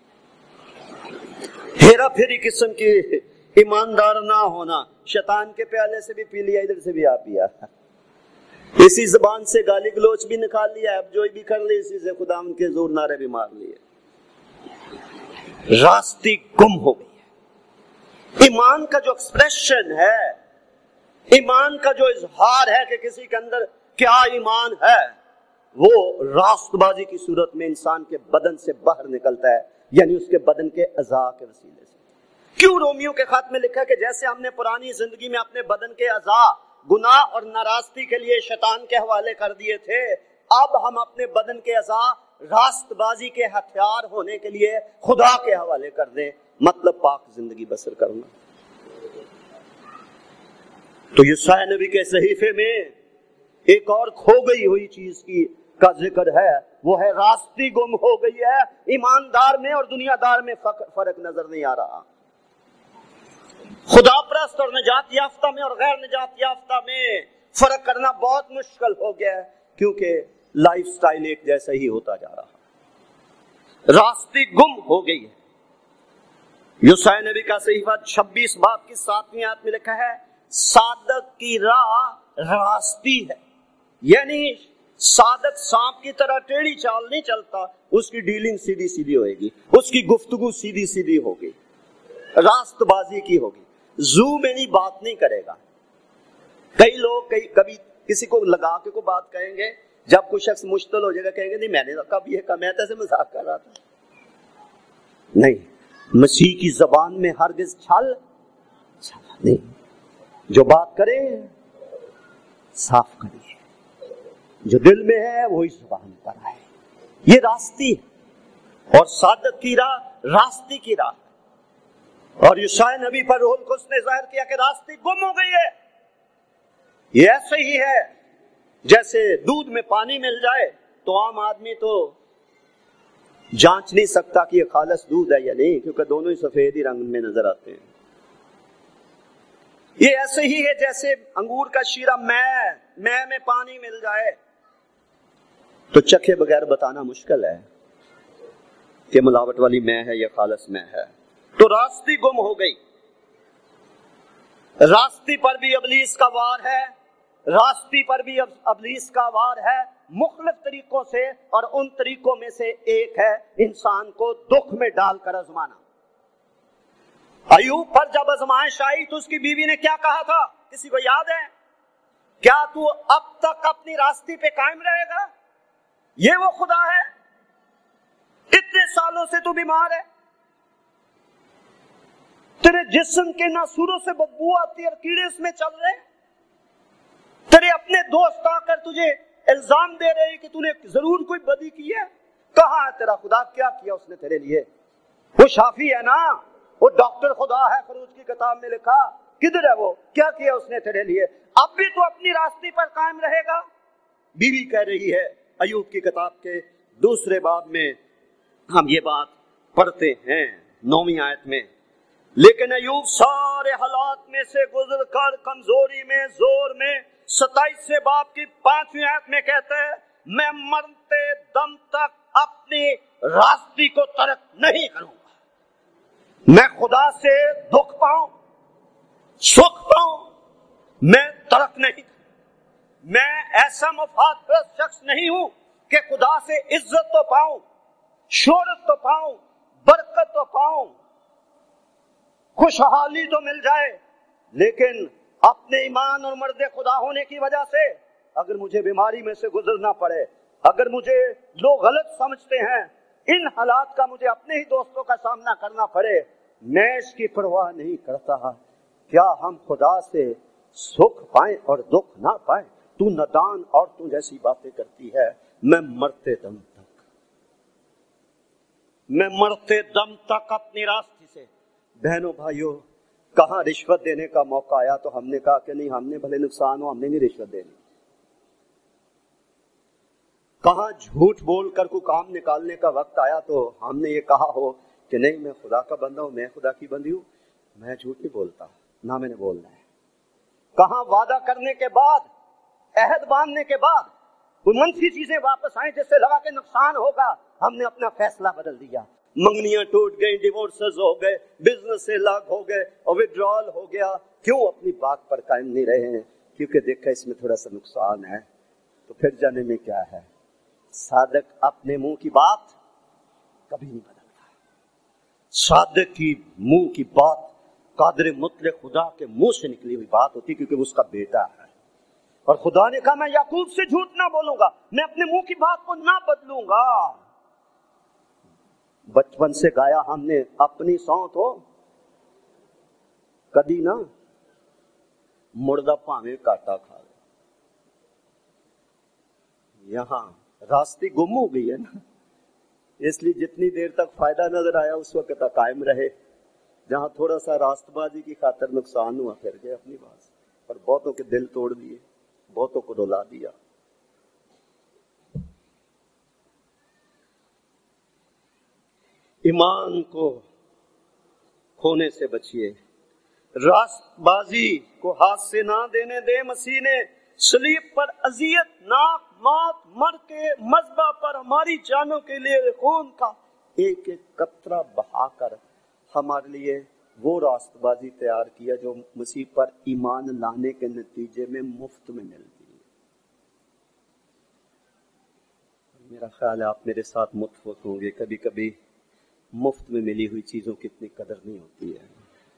ہیرا پھیری قسم کی ایماندار نہ ہونا. شیطان کے پیالے سے بھی پی لیا، ادھر سے بھی آ پیا، اسی زبان سے گالی گلوچ بھی نکال لیا، اب جو بھی کر لی اسی سے خدا ان کے زور نعرے بھی مار لیے. راستی گم ہو گئی ہے. ایمان کا جو ایکسپریشن ہے، ایمان کا جو اظہار ہے کہ کسی کے اندر کیا ایمان ہے، وہ راست بازی کی صورت میں انسان کے بدن سے باہر نکلتا ہے، یعنی اس کے بدن کے اعضاء کے وسیلے سے. کیوں رومیو کے خط میں لکھا کہ جیسے ہم نے پرانی زندگی میں اپنے بدن کے اعضاء گناہ اور ناراستی کے لیے شیطان کے حوالے کر دیے تھے، اب ہم اپنے بدن کے اعضاء راست بازی کے ہتھیار ہونے کے لیے خدا کے حوالے کر دیں. مطلب پاک زندگی بسر کرنا. تو یسوع نبی کے صحیفے میں ایک اور کھو گئی ہوئی چیز کی کا ذکر ہے، وہ ہے راستی گم ہو گئی ہے. ایماندار میں اور دنیا دار میں فرق نظر نہیں آ رہا. خدا پرست اور نجات یافتہ میں اور غیر نجات یافتہ میں فرق کرنا بہت مشکل ہو گیا ہے، کیونکہ لائف سٹائل ایک جیسا ہی ہوتا جا رہا. راستی گم ہو گئی ہے. یسوع نبی کا صحیفہ چھبیس باب کی ساتویں آیت میں لکھا ہے صادق کی راہ راستی ہے. یعنی صادق سانپ کی طرح ٹیڑھی چال نہیں چلتا، اس کی ڈیلنگ سیدھی سیدھی ہوئے گی، اس کی گفتگو سیدھی سیدھی ہوگی، راست بازی کی ہوگی، زو میں نہیں بات نہیں کرے گا. کئی لوگ کئی کبھی کسی کو لگا کے کو بات کہیں گے، جب کوئی شخص مشتل ہو جائے گا کہیں گے نہیں میں نے کب یہ کہا، میں تو ایسے مذاق کر رہا تھا. نہیں، مسیح کی زبان میں ہرگز چھل نہیں. جو بات کرے صاف کریے، جو دل میں ہے وہی زبان پر آئے. یہ راستی ہے، اور صادق کی راہ راستی کی راہ. اور یسوع نبی پر روح القدس نے ظاہر کیا کہ راستی گم ہو گئی ہے. یہ ایسے ہی ہے جیسے دودھ میں پانی مل جائے تو عام آدمی تو جانچ نہیں سکتا کہ یہ خالص دودھ ہے یا نہیں، کیونکہ دونوں ہی سفید ہی رنگ میں نظر آتے ہیں. یہ ایسے ہی ہے جیسے انگور کا شیرہ میں میں میں پانی مل جائے تو چکھے بغیر بتانا مشکل ہے کہ ملاوٹ والی میں ہے یا خالص میں ہے. تو راستی گم ہو گئی. راستی پر بھی ابلیس کا وار ہے، راستی پر بھی ابلیس کا وار ہے مختلف طریقوں سے، اور ان طریقوں میں سے ایک ہے انسان کو دکھ میں ڈال کر آزمانا. ایوب پر جب آزمائش آئی تو اس کی بیوی نے کیا کہا تھا؟ کسی کو یاد ہے؟ کیا تو اب تک اپنی راستی پہ قائم رہے گا؟ یہ وہ خدا ہے؟ اتنے سالوں سے تو بیمار ہے، تیرے جسم کے ناسوروں سے بدبو آتی ہے اور کیڑے اس میں چل رہے، تیرے اپنے دوست آ کر تجھے الزام دے رہے کہ تو نے ضرور کوئی بدی کی ہے. کہاں ہے تیرا خدا؟ کیا کیا اس نے تیرے لیے؟ وہ شافی ہے نا، وہ ڈاکٹر خدا ہے. خروج کی کتاب میں لکھا کدھر ہے وہ؟ کیا کیا اس نے تیرے لیے؟ اب بھی تو اپنی راستے پر قائم رہے گا؟ بیوی کہہ رہی ہے ایوب کی کتاب کے دوسرے باب میں ہم یہ بات پڑھتے ہیں نویں آیت میں، لیکن ایوب سارے حالات میں سے گزر کر کمزوری میں، زور میں، ستائیسویں باب کی پانچویں آیت میں کہتا ہے میں مرتے دم تک اپنی راستے کو ترک نہیں کروں گا، میں خدا سے دکھ پاؤں سکھ پاؤں میں ترک نہیں کروں، میں ایسا مفاد پرست شخص نہیں ہوں کہ خدا سے عزت تو پاؤں، شہرت تو پاؤں، برکت تو پاؤں، خوشحالی تو مل جائے، لیکن اپنے ایمان اور مرد خدا ہونے کی وجہ سے اگر مجھے بیماری میں سے گزرنا پڑے، اگر مجھے لوگ غلط سمجھتے ہیں، ان حالات کا مجھے اپنے ہی دوستوں کا سامنا کرنا پڑے، میں اس کی پرواہ نہیں کرتا۔ کیا ہم خدا سے سکھ پائیں اور دکھ نہ پائیں؟ تو نادان اور تو جیسی باتیں کرتی ہے، میں مرتے دم تک میں مرتے دم تک اپنی راستے سے۔ بہنوں بھائیوں، کہاں رشوت دینے کا موقع آیا تو ہم نے کہا کہ نہیں، ہم نے بھلے نقصان ہو، ہم نے نہیں رشوت دینی۔ کہاں جھوٹ بول کر کوئی کام نکالنے کا وقت آیا تو ہم نے یہ کہا ہو کہ نہیں، میں خدا کا بندہ ہوں، میں خدا کی بندی ہوں، میں جھوٹ نہیں بولتا، نہ میں نے بولنا ہے۔ کہاں وعدہ کرنے کے بعد، عہد باندھنے کے بعد کوئی منفی چیزیں واپس آئیں جس سے لگا کہ نقصان ہوگا، ہم نے اپنا فیصلہ بدل دیا، منگنیاں ٹوٹ گئی، ڈیورسز ہو گئے، بزنس سے لاگ ہو گئے اور وڈرال ہو گیا۔ کیوں اپنی بات پر قائم نہیں رہے ہیں؟ کیونکہ دیکھا اس میں تھوڑا سا نقصان ہے، تو پھر جانے میں کیا ہے؟ صادق اپنے منہ کی بات کبھی نہیں بدلتا۔ صادق کی منہ کی بات قادر مطلق خدا کے منہ سے نکلی ہوئی بات ہوتی، کیونکہ وہ اس کا بیٹا ہے، اور خدا نے کہا میں یعقوب سے جھوٹ نہ بولوں گا، میں اپنے منہ کی بات کو نہ بدلوں گا۔ بچپن سے گایا ہم نے، اپنی سو تو کدی نہ مردہ پاویں کاٹا کھا لے۔ یہاں راستے گم ہو گئی ہے نا، اس لیے جتنی دیر تک فائدہ نظر آیا اس وقت تک قائم رہے، جہاں تھوڑا سا راست بازی کی خاطر نقصان ہوا پھر گئے اپنی بات سے، اور بہتوں کے دل توڑ دیے، بہتوں کو رلا دیا۔ ایمان کو کھونے سے بچیے، راست بازی کو ہاتھ سے نہ دینے دے۔ مسیح نے صلیب پر اذیت ناک موت مر کے مذبح پر ہماری جانوں کے لیے خون کا ایک ایک قطرہ بہا کر ہمارے لیے وہ راست بازی تیار کیا جو مسیح پر ایمان لانے کے نتیجے میں مفت میں ملتی ہے۔ میرا خیال ہے آپ میرے ساتھ متفق ہوں گے، کبھی کبھی مفت میں ملی ہوئی چیزوں کی اتنی قدر نہیں ہوتی ہے۔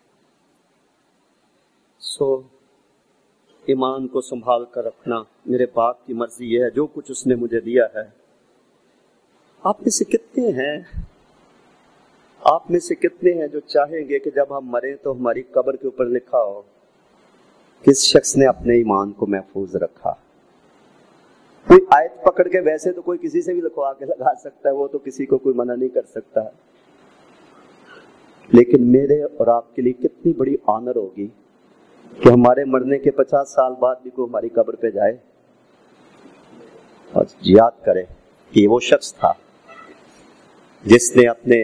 سو ایمان کو سنبھال کر رکھنا میرے باپ کی مرضی ہے، جو کچھ اس نے مجھے دیا ہے۔ آپ میں سے کتنے ہیں آپ میں سے کتنے ہیں جو چاہیں گے کہ جب ہم مریں تو ہماری قبر کے اوپر لکھا ہو کس شخص نے اپنے ایمان کو محفوظ رکھا؟ کوئی آیت پکڑ کے، ویسے تو کوئی کسی سے بھی لکھوا کے لگا سکتا ہے، وہ تو کسی کو کوئی منع نہیں کر سکتا، لیکن میرے اور آپ کے لیے کتنی بڑی آنر ہوگی کہ ہمارے مرنے کے پچاس سال بعد بھی کوئی ہماری قبر پہ جائے اور یاد کرے کہ یہ وہ شخص تھا جس نے اپنے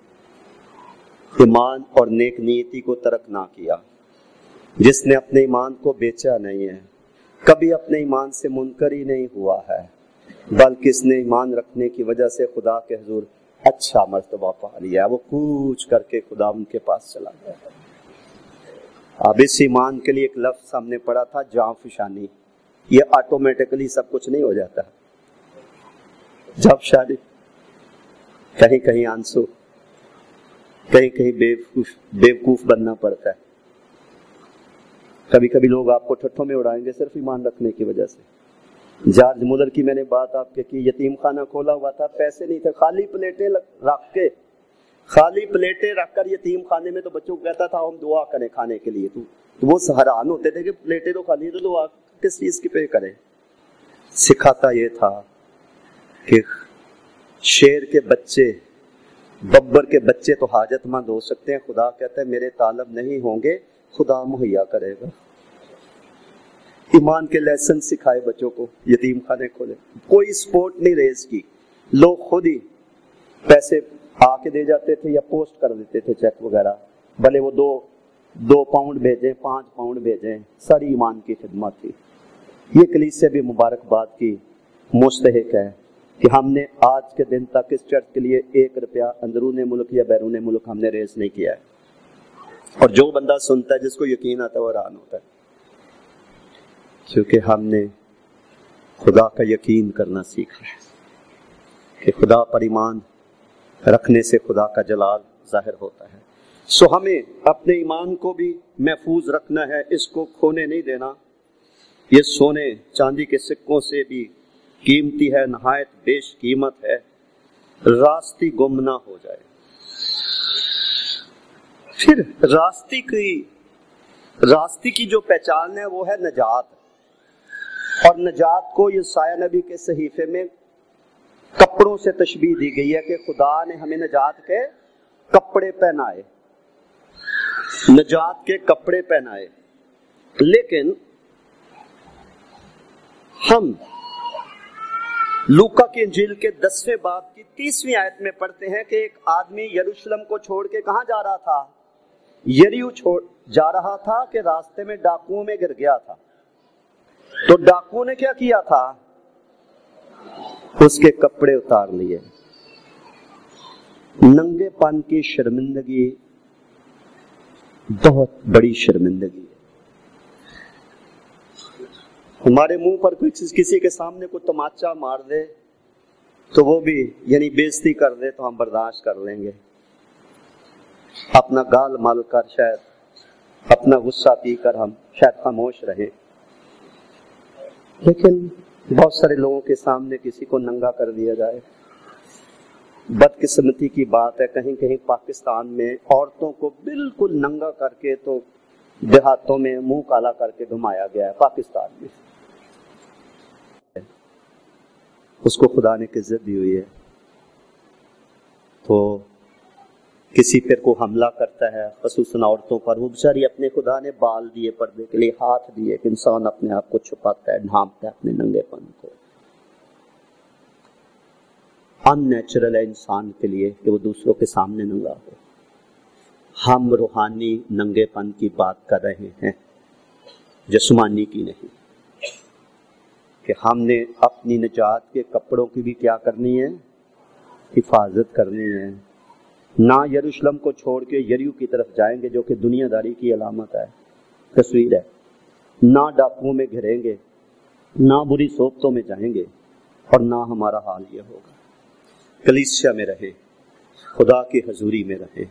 ایمان اور نیک نیتی کو ترک نہ کیا، جس نے اپنے ایمان کو بیچا نہیں ہے، کبھی اپنے ایمان سے منکر ہی نہیں ہوا ہے، بلکہ اس نے ایمان رکھنے کی وجہ سے خدا کے حضور اچھا مرتبہ پا لیا۔ وہ کوچ کر کے خدا ان کے پاس چلا گیا۔ اب اس ایمان کے لیے ایک لفظ ہم نے پڑھا تھا، جاں فشانی۔ یہ آٹومیٹکلی سب کچھ نہیں ہو جاتا، جب شادی کہیں کہیں آنسو، کہیں کہیں بیوقوف بننا پڑتا ہے، کبھی کبھی لوگ آپ کو ٹھٹھوں میں اڑائیں گے صرف ایمان رکھنے کی وجہ سے۔ جارج مولر کی میں نے بات آپ کے کی، یتیم خانہ کھولا ہوا تھا، پیسے نہیں تھے، خالی پلیٹیں رکھ کے خالی پلیٹیں رکھ کر یتیم خانے میں تو بچوں کو کہتا تھا ہم دعا کریں کھانے کے لیے، تو وہ حیران ہوتے تھے کہ پلیٹیں تو خالی ہیں تو دعا کس چیز کی پہ کریں۔ سکھاتا یہ تھا کہ شیر کے بچے، ببر کے بچے تو حاجت مند ہو سکتے ہیں، خدا کہتا ہے میرے طالب نہیں ہوں گے خدا مہیا کرے گا۔ ایمان کے لیسن سکھائے بچوں کو، یتیم خانے کھولے، کوئی سپورٹ نہیں ریز کی، لوگ خود ہی پیسے آ کے دے جاتے تھے یا پوسٹ کر دیتے تھے چیک وغیرہ، بھلے وہ دو دو پاؤنڈ بھیجیں، پانچ پاؤنڈ بھیجیں، ساری ایمان کی خدمت تھی۔ یہ کلیسیا بھی مبارکباد کی مستحق ہے کہ ہم نے آج کے دن تک اس چرچ کے لیے ایک روپیہ اندرون ملک یا بیرون ملک ہم نے ریز نہیں کیا ہے، اور جو بندہ سنتا ہے جس کو یقین آتا ہے وہ حیران ہوتا ہے، کیونکہ ہم نے خدا کا یقین کرنا سیکھا ہے کہ خدا پر ایمان رکھنے سے خدا کا جلال ظاہر ہوتا ہے۔ سو ہمیں اپنے ایمان کو بھی محفوظ رکھنا ہے، اس کو کھونے نہیں دینا۔ یہ سونے چاندی کے سکوں سے بھی قیمتی ہے، نہایت بیش قیمت ہے، راستی گم نہ ہو جائے۔ پھر راستی کی راستی کی جو پہچان ہے وہ ہے نجات، اور نجات کو یسایہ نبی کے صحیفے میں کپڑوں سے تشبیہ دی گئی ہے کہ خدا نے ہمیں نجات کے کپڑے پہنائے، نجات کے کپڑے پہنائے۔ لیکن ہم لوکا کی انجیل کے دسویں باب کی تیسویں آیت میں پڑھتے ہیں کہ ایک آدمی یروشلم کو چھوڑ کے کہاں جا رہا تھا؟ یریو چھوڑ جا رہا تھا کہ راستے میں ڈاکوؤں میں گر گیا تھا۔ تو ڈاکوؤں نے کیا کیا تھا؟ اس کے کپڑے اتار لیے۔ ننگے پن کی شرمندگی بہت بڑی شرمندگی ہے۔ ہمارے منہ پر کوئی کسی کے سامنے کوئی تماچا مار دے تو وہ بھی یعنی بےزتی کر دے تو ہم برداشت کر لیں گے، اپنا گال مل کر شاید اپنا غصہ پی کر ہم شاید خاموش رہیں، لیکن بہت سارے لوگوں کے سامنے کسی کو ننگا کر دیا جائے، بدقسمتی کی بات ہے۔ کہیں کہیں پاکستان میں عورتوں کو بالکل ننگا کر کے تو دیہاتوں میں منہ کالا کر کے گھمایا گیا ہے پاکستان میں، اس کو خدا نے عزت دی ہوئی ہے۔ تو کسی پر کو حملہ کرتا ہے خصوصاً عورتوں پر، وہ بیچاری اپنے خدا نے بال دیے پردے کے لیے، ہاتھ دیے کہ انسان اپنے آپ کو چھپاتا ہے، ڈھانپتا ہے اپنے ننگے پن کو۔ ان نیچرل ہے انسان کے لیے کہ وہ دوسروں کے سامنے ننگا ہو۔ ہم روحانی ننگے پن کی بات کر رہے ہیں، جسمانی کی نہیں، کہ ہم نے اپنی نجات کے کپڑوں کی بھی کیا کرنی ہے؟ حفاظت کرنی ہے۔ نہ یروشلم کو چھوڑ کے یریو کی طرف جائیں گے جو کہ دنیا داری کی علامت ہے، تصویر ہے، نہ ڈاکوؤں میں گھریں گے، نہ بری صحبتوں میں جائیں گے، اور نہ ہمارا حال یہ ہوگا۔ کلیسیا میں رہے، خدا کی حضوری میں رہے،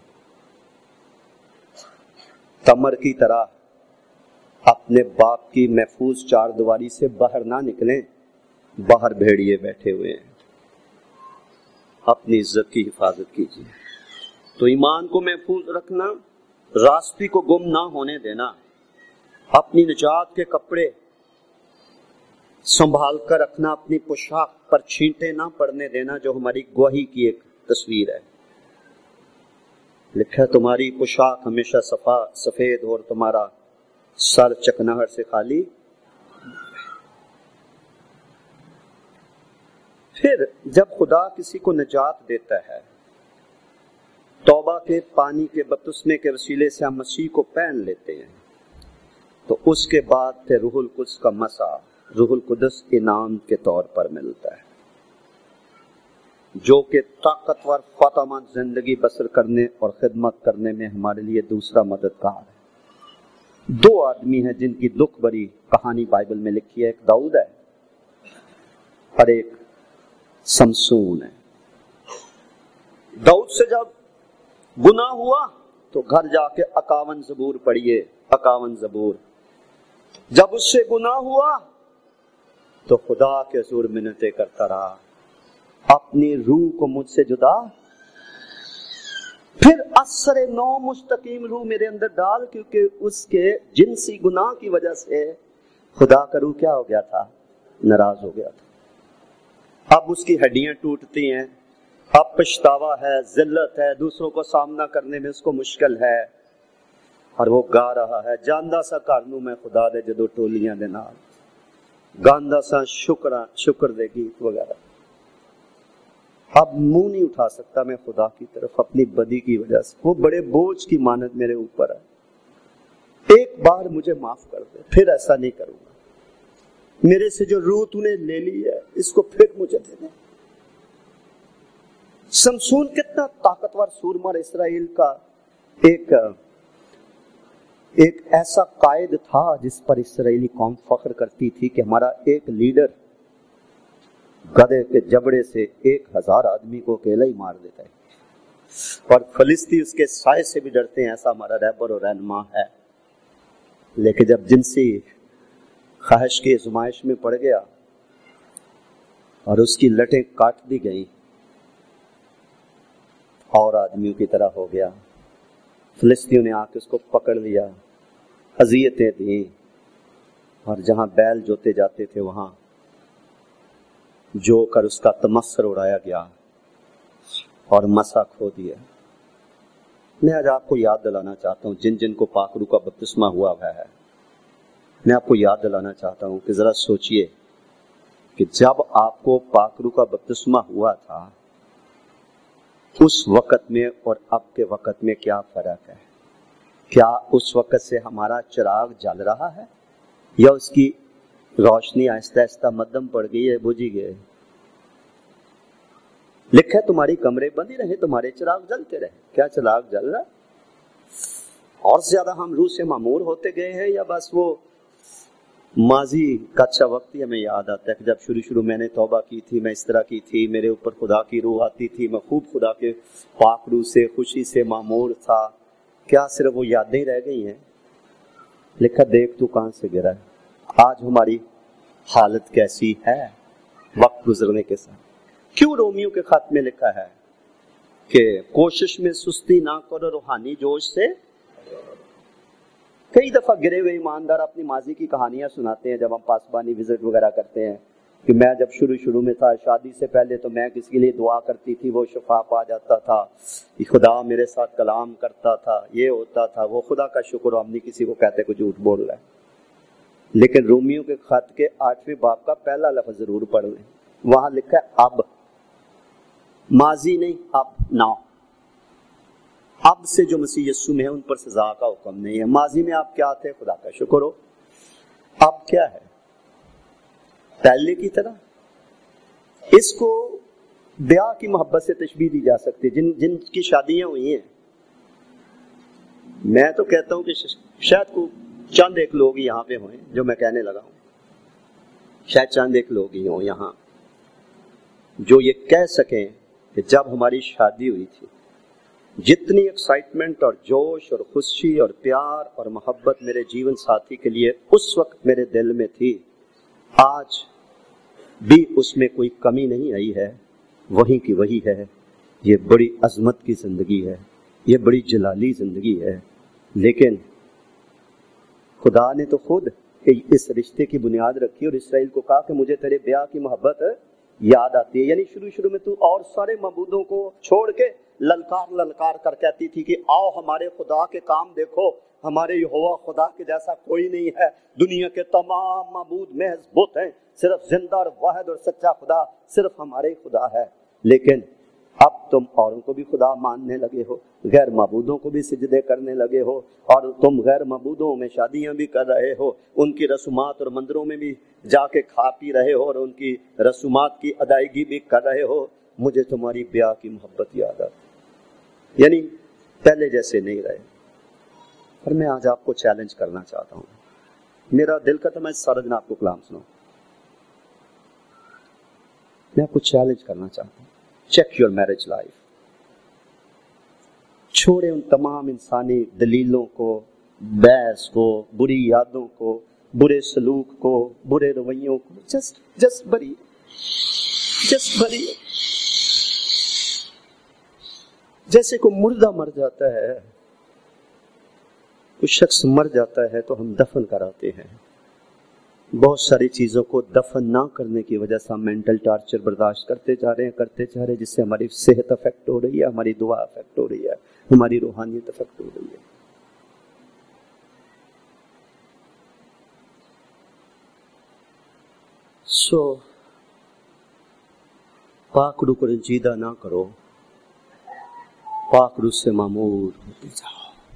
تمر کی طرح اپنے باپ کی محفوظ چار دیواری سے باہر نہ نکلیں، باہر بھیڑیے بیٹھے ہوئے ہیں۔ اپنی عزت کی حفاظت کیجیے۔ تو ایمان کو محفوظ رکھنا، راستے کو گم نہ ہونے دینا، اپنی نجات کے کپڑے سنبھال کر رکھنا، اپنی پوشاک پر چھینٹے نہ پڑنے دینا، جو ہماری گواہی کی ایک تصویر ہے۔ لکھا تمہاری پوشاک ہمیشہ صفا سفید اور تمہارا سر چکنہٹ سے خالی۔ پھر جب خدا کسی کو نجات دیتا ہے، توبہ کے پانی کے بپتسمے کے وسیلے سے ہم مسیح کو پہن لیتے ہیں، تو اس کے بعد پھر روح القدس کا مسا، روح القدس انعام کے طور پر ملتا ہے، جو کہ طاقتور فتح مند زندگی بسر کرنے اور خدمت کرنے میں ہمارے لیے دوسرا مددگار ہے۔ دو آدمی ہیں جن کی دکھ بری کہانی بائبل میں لکھی ہے، ایک داؤد ہے اور ایک سمسون ہے۔ داؤد سے جب گناہ ہوا تو گھر جا کے اکاون زبور پڑھیے، اکاون زبور۔ جب اس سے گناہ ہوا تو خدا کے حضور منتیں کرتا رہا، اپنی روح کو مجھ سے جدا، پھر اثر نو مستقیم روح میرے اندر ڈال، کیونکہ اس کے جنسی گناہ کی وجہ سے خدا کا روح کیا ہو گیا تھا؟ ناراض ہو گیا تھا۔ اب اس کی ہڈیاں ٹوٹتی ہیں، اب پچھتاوا ہے، ذلت ہے، دوسروں کو سامنا کرنے میں اس کو مشکل ہے، اور وہ گا رہا ہے جاندا سا گھر نوں میں خدا دے جدو ٹولیاں دے نال گاندا سا شکر شکر دے گیت وغیرہ. اب منہ نہیں اٹھا سکتا میں خدا کی طرف اپنی بدی کی وجہ سے. وہ بڑے بوجھ کی مانند میرے اوپر ہے. ایک بار مجھے معاف کر دے, پھر ایسا نہیں کروں گا. میرے سے جو روح تو نے لے لی ہے اس کو پھر مجھے دے دے. سمسون کتنا طاقتور سورمر اسرائیل کا ایک ایک ایسا قائد تھا جس پر اسرائیلی قوم فخر کرتی تھی کہ ہمارا ایک لیڈر گدھے کے جبڑے سے ایک ہزار آدمی کو اکیلا ہی مار دیتا ہے, اور فلسطی اس کے سائے سے بھی ڈرتے ہیں, ایسا ہمارا رہبر اور رہنما ہے. لیکن جب جنسی خواہش کی آزمائش میں پڑ گیا اور اس کی لٹیں کاٹ دی گئیں اور آدمیوں کی طرح ہو گیا, فلسطینیوں نے آ کے اس کو پکڑ لیا, اذیتیں دیں, اور جہاں بیل جوتے جاتے تھے وہاں جو کر اس کا تمسخر اڑایا گیا اور مسا کھو دیا. میں آج آپ کو یاد دلانا چاہتا ہوں, جن جن کو پاک روح کا بپتسمہ ہوا ہوا ہے, میں آپ کو یاد دلانا چاہتا ہوں کہ ذرا سوچئے کہ جب آپ کو پاک روح کا بپتسمہ ہوا تھا اس وقت میں اور اب کے وقت میں کیا فرق ہے؟ کیا اس وقت سے ہمارا چراغ جل رہا ہے یا اس کی روشنی آہستہ آہستہ مدھم پڑ گئی ہے, بجھی گئے؟ لکھا ہے تمہاری کمرے بندی رہے, تمہارے چراغ جلتے رہے. کیا چراغ جل رہا؟ اور زیادہ ہم روح سے معمور ہوتے گئے ہیں یا بس وہ ماضی کا اچھا وقت ہی ہمیں یاد آتا ہے کہ جب شروع شروع میں نے توبہ کی تھی, میں اس طرح کی تھی, میرے اوپر خدا کی روح آتی تھی, میں خوب خدا کے پاک روح سے خوشی سے معمور تھا. کیا صرف وہ یادیں رہ گئی ہیں؟ لکھا دیکھ تو کہاں سے گرا ہے. آج ہماری حالت کیسی ہے وقت گزرنے کے ساتھ؟ کیوں رومیو کے خط میں لکھا ہے کہ کوشش میں سستی نہ کرو, روحانی جوش سے. کئی دفعہ گرے ہوئے ایماندار اپنی ماضی کی کہانیاں سناتے ہیں جب ہم پاسبانی وزٹ وغیرہ کرتے ہیں کہ میں جب شروع شروع میں تھا, شادی سے پہلے تو میں کسی کے لیے دعا کرتی تھی, وہ شفا پا جاتا تھا, خدا میرے ساتھ کلام کرتا تھا, یہ ہوتا تھا, وہ خدا کا شکر ہو. ہم نہیں کسی کو کہتے کو جھوٹ بول رہا ہے. لیکن رومیو کے خط کے آٹھویں باب کا پہلا لفظ ضرور پڑھ لیں, وہاں لکھا ہے اب, ماضی نہیں, اب, ناؤ. اب سے جو مسیح یسوع میں ہے ان پر سزا کا حکم نہیں ہے. ماضی میں آپ کیا تھے, خدا کا شکر ہو. اب کیا ہے؟ پہلے کی طرح. اس کو بیاہ کی محبت سے تشبیہ دی جا سکتی, جن جن کی شادیاں ہوئی ہیں. میں تو کہتا ہوں کہ شاید کو چند ایک لوگ یہاں پہ ہوئے جو میں کہنے لگا ہوں, شاید چند ایک لوگ ہی ہوں یہاں جو یہ کہہ سکیں کہ جب ہماری شادی ہوئی تھی جتنی ایکسائٹمنٹ اور جوش اور خوشی اور پیار اور محبت میرے جیون ساتھی کے لیے اس وقت میرے دل میں تھی, آج بھی اس میں کوئی کمی نہیں آئی ہے, وہی کی وہی ہے. یہ بڑی عظمت کی زندگی ہے, یہ بڑی جلالی زندگی ہے. لیکن خدا نے تو خود اس رشتے کی بنیاد رکھی اور اسرائیل کو کہا کہ مجھے تیرے بیاہ کی محبت یاد آتی ہے. یعنی شروع شروع میں تو اور سارے معبودوں کو چھوڑ کے للکار للکار کر کہتی تھی کہ آؤ ہمارے خدا کے کام دیکھو, ہمارے یہوہ خدا کے جیسا کوئی نہیں ہے, دنیا کے تمام معبود محض بت ہیں, صرف زندہ اور واحد اور سچا خدا صرف ہمارے خدا ہے. لیکن اب تم اوروں کو بھی خدا ماننے لگے ہو, غیر معبودوں کو بھی سجدے کرنے لگے ہو, اور تم غیر معبودوں میں شادیاں بھی کر رہے ہو, ان کی رسومات اور مندروں میں بھی جا کے کھا پی رہے ہو اور ان کی رسومات کی ادائیگی بھی کر رہے ہو. مجھے تمہاری بیاہ کی محبت یاد آتی. یعنی پہلے جیسے نہیں رہے. اور میں آج آپ کو چیلنج کرنا چاہتا ہوں, میرا دل کا تو میں سارا دن آپ کو کلام سناؤں, میں آپ کو چیلنج کرنا چاہتا ہوں, چیک یور میرج لائف. چھوڑے ان تمام انسانی دلیلوں کو, بحث کو, بری یادوں کو, برے سلوک کو, برے رویوں کو. جسٹ جسٹ بری جسٹ بری جیسے کوئی مردہ مر جاتا ہے, کوئی شخص مر جاتا ہے تو ہم دفن کراتے ہیں. بہت ساری چیزوں کو دفن نہ کرنے کی وجہ سے ہم مینٹل ٹارچر برداشت کرتے جا رہے ہیں کرتے جا رہے ہیں جس سے ہماری صحت افیکٹ ہو رہی ہے, ہماری دعا افیکٹ ہو رہی ہے, ہماری روحانیت افیکٹ ہو رہی ہے. सो पाक रूह को रंजीदा ना करो, पाक रूह से मामूर होते जाओ।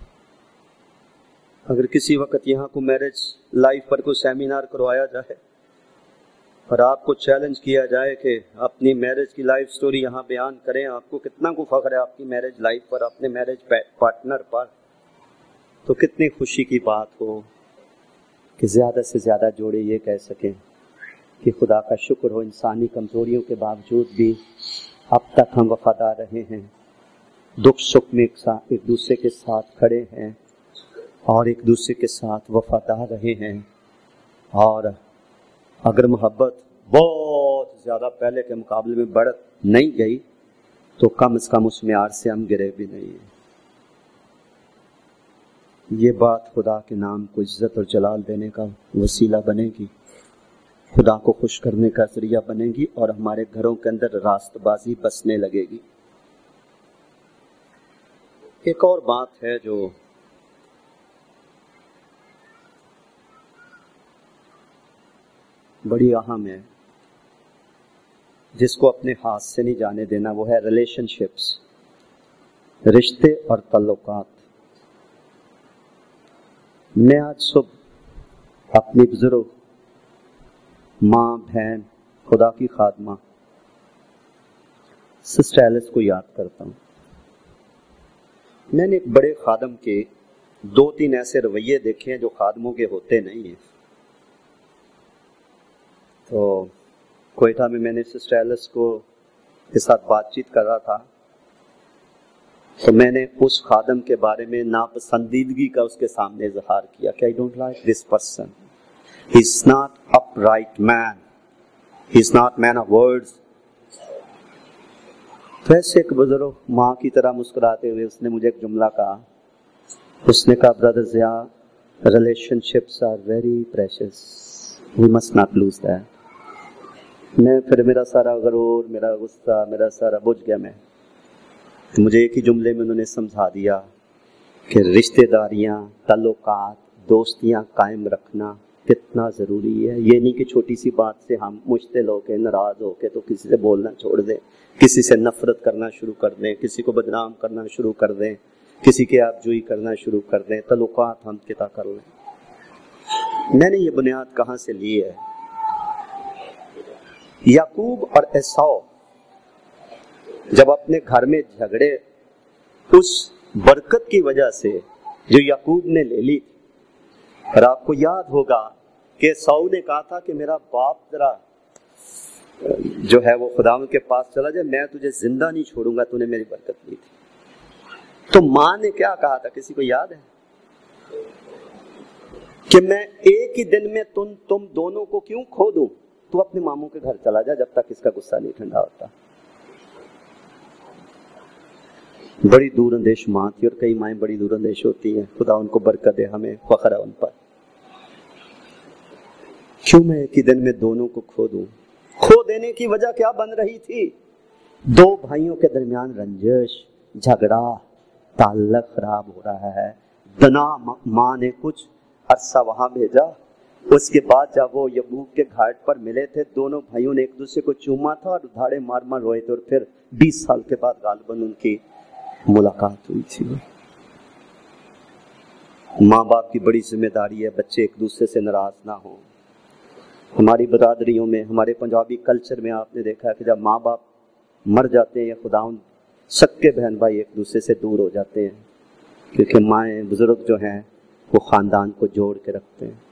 अगर किसी वक्त यहाँ को मैरिज लाइफ पर कोई सेमिनार करवाया जाए और आपको चैलेंज किया जाए कि अपनी मैरिज की लाइफ स्टोरी यहाँ बयान करें, आपको कितना को फख्र है आपकी मैरिज लाइफ पर, अपने मैरिज पार्टनर पर, तो कितनी खुशी की बात हो कि ज़्यादा से ज़्यादा जोड़े ये कह सकें कि खुदा का शुक्र हो, इंसानी कमज़ोरियों के बावजूद भी अब तक हम वफादार रहे हैं, दुख सुख में एक साथ एक दूसरे के साथ खड़े हैं और एक दूसरे के साथ वफादार रहे हैं। और अगर मोहब्बत बहुत ज़्यादा पहले के मुकाबले में बढ़ नहीं गई तो कम से कम उसमें आर से हम गिरे भी नहीं हैं। ये बात खुदा के नाम को इज्जत और जलाल देने का वसीला बनेगी, खुदा को खुश करने का जरिया बनेगी और हमारे घरों के अंदर रास्तबाजी बसने लगेगी। एक और बात है जो बड़ी अहम है, जिसको अपने हाथ से नहीं जाने देना, वो है रिलेशनशिप्स, रिश्ते और ताल्लुकात। मैं आज सुबह अपनी बुजुर्ग माँ, बहन, खुदा की खादमा सिस्टर एलिस को याद करता हूँ। मैंने एक बड़े खादम के दो तीन ऐसे रवैये देखे हैं जो खादमों के होते नहीं हैं। तो कोयटा में मैंने सिस्टर एलिस को के साथ बातचीत कर रहा था, तो मैंने उस खादम के बारे में नापसंदीदगी का उसके सामने इजहार किया कि I don't like this person, he is not upright man, he is not man of words. तो ऐसे एक बुजुर्ग माँ की तरह मुस्कुराते हुए उसने मुझे एक जुमला कहा, उसने कहा brother Zia, relationships are very precious, we must not lose that. मैं फिर मेरा सारा गरूर, मेरा गुस्सा, मेरा सारा बुझ गया। मैं तो मुझे एक ही जुमले में उन्होंने समझा दिया कि रिश्तेदारियाँ, ताल्लुकात, दोस्तियाँ कायम रखना कितना ज़रूरी है। ये नहीं कि छोटी सी बात से हम मुश्तिल होकर, नाराज़ होकर तो किसी से बोलना छोड़ दें, किसी से नफरत करना शुरू कर दें, किसी को बदनाम करना शुरू कर दें, किसी के आबजोई करना शुरू कर दें, ताल्लुकात हम किता कर लें। मैंने ये बुनियाद कहाँ से ली है? याकूब और एसाव जब अपने घर में झगड़े, उस बरकत की वजह से जो याकूब ने ले ली, और आपको याद होगा कि एसाव ने कहा था कि मेरा बाप जरा जो है वो खुदावंद के पास चला जाए, मैं तुझे जिंदा नहीं छोड़ूंगा, तूने मेरी बरकत ली थी। तो माँ ने क्या कहा था, किसी को याद है? कि मैं एक ही दिन में तुम तुम दोनों को क्यों खो दूं, तू अपने मामू के घर चला जा जब तक इसका गुस्सा नहीं ठंडा होता। बड़ी दूर अंदेश माँ थी, और कई माएं बड़ी दूर अंदेश होती हैं, खुदा उनको बरकत दे, हमें फख्र है उन पर। क्यों मैं एक ही दिन में दोनों को खो दूं? खो देने की वजह क्या बन रही थी? दो भाइयों के दरमियान रंजिश, झगड़ा, ताल्लुक खराब हो रहा है। दना माँ ने कुछ अरसा वहां भेजा, उसके बाद जब वो यबूक के घाट पर मिले थे, दोनों भाइयों ने एक दूसरे को चूमा था और धाड़े मार मार रोए थे, और फिर बीस साल के बाद गालिबन उनकी मुलाकात हुई थी। माँ बाप की बड़ी जिम्मेदारी है बच्चे एक दूसरे से नाराज ना हो। हमारी बरादरियों में, हमारे पंजाबी कल्चर में आपने देखा है कि जब माँ बाप मर जाते हैं या खुदाउन, सक्के बहन भाई एक दूसरे से दूर हो जाते हैं, क्योंकि माएँ बुजुर्ग जो हैं वो खानदान को जोड़ के रखते हैं।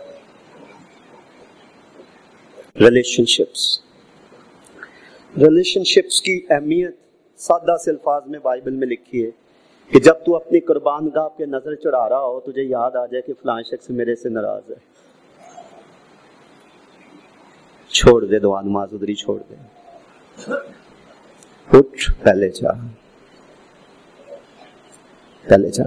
रिलेशनशिप्स रिलेशनशिप्स की अहमियत सादा से अल्फाज में बाइबल में लिखी है कि जब तू अपनी कुर्बानगाह पे नजर चढ़ा रहा हो, तुझे याद आ जाए कि फलां शख्स मेरे से नाराज है, छोड़ दे दुआ नमाज, उधर ही छोड़ दे, उठ पहले जा, पहले जा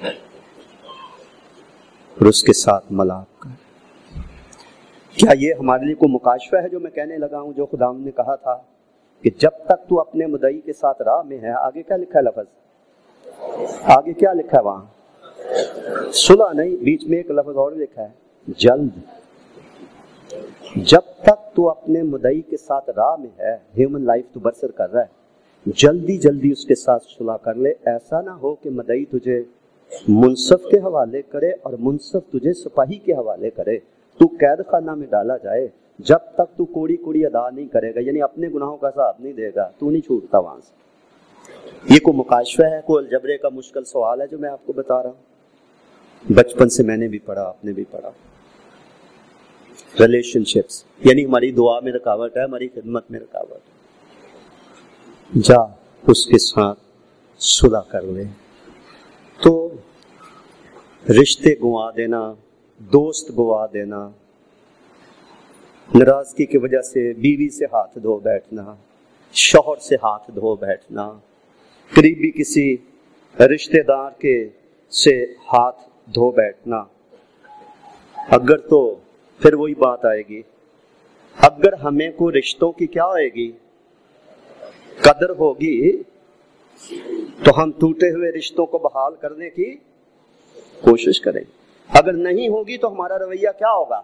और उसके साथ मलाप कर। क्या ये हमारे लिए कोई मुकाशफा है जो मैं कहने लगा हूं, जो खुदा ने कहा था कि जब तक तू अपने मुदई के साथ राह में है? आगे क्या लिखा है लफ्ज, आगे क्या लिखा है वहां? सुलह नहीं, बीच में एक लफ्ज और लिखा है, जल्द। جب تک تو اپنے مدعی کے ساتھ راہ میں ہے، ہیومن لائف تو بسر کر رہا ہے، جلدی جلدی اس کے ساتھ صلح کر لے. ایسا نہ ہو کہ مدعی تجھے منصف کے حوالے کرے اور منصف تجھے سپاہی کے حوالے کرے، تو قید خانہ میں ڈالا جائے. جب تک تو کوڑی کوڑی ادا نہیں کرے گا، یعنی اپنے گناہوں کا حساب نہیں دے گا، تو نہیں چھوٹتا وہاں سے. یہ کوئی مکاشفہ ہے، کوئی الجبرے کا مشکل سوال ہے جو میں آپ کو بتا رہا ہوں. بچپن سے میں نے بھی پڑھا، آپ نے بھی پڑھا. ریلیشن شپس یعنی ہماری دعا میں رکاوٹ ہے، ہماری خدمت میں رکاوٹ ہے، جا اس کے ساتھ صلح کر لے. تو رشتے گوا دینا، دوست گوا دینا، ناراضگی کی وجہ سے بیوی سے ہاتھ دھو بیٹھنا، شوہر سے ہاتھ دھو بیٹھنا، قریبی کسی رشتہ دار کے سے ہاتھ دھو بیٹھنا، اگر تو پھر وہی بات آئے گی، اگر ہمیں کو رشتوں کی کیا آئے گی قدر ہوگی تو ہم ٹوٹے ہوئے رشتوں کو بحال کرنے کی کوشش کریں. اگر نہیں ہوگی تو ہمارا رویہ کیا ہوگا؟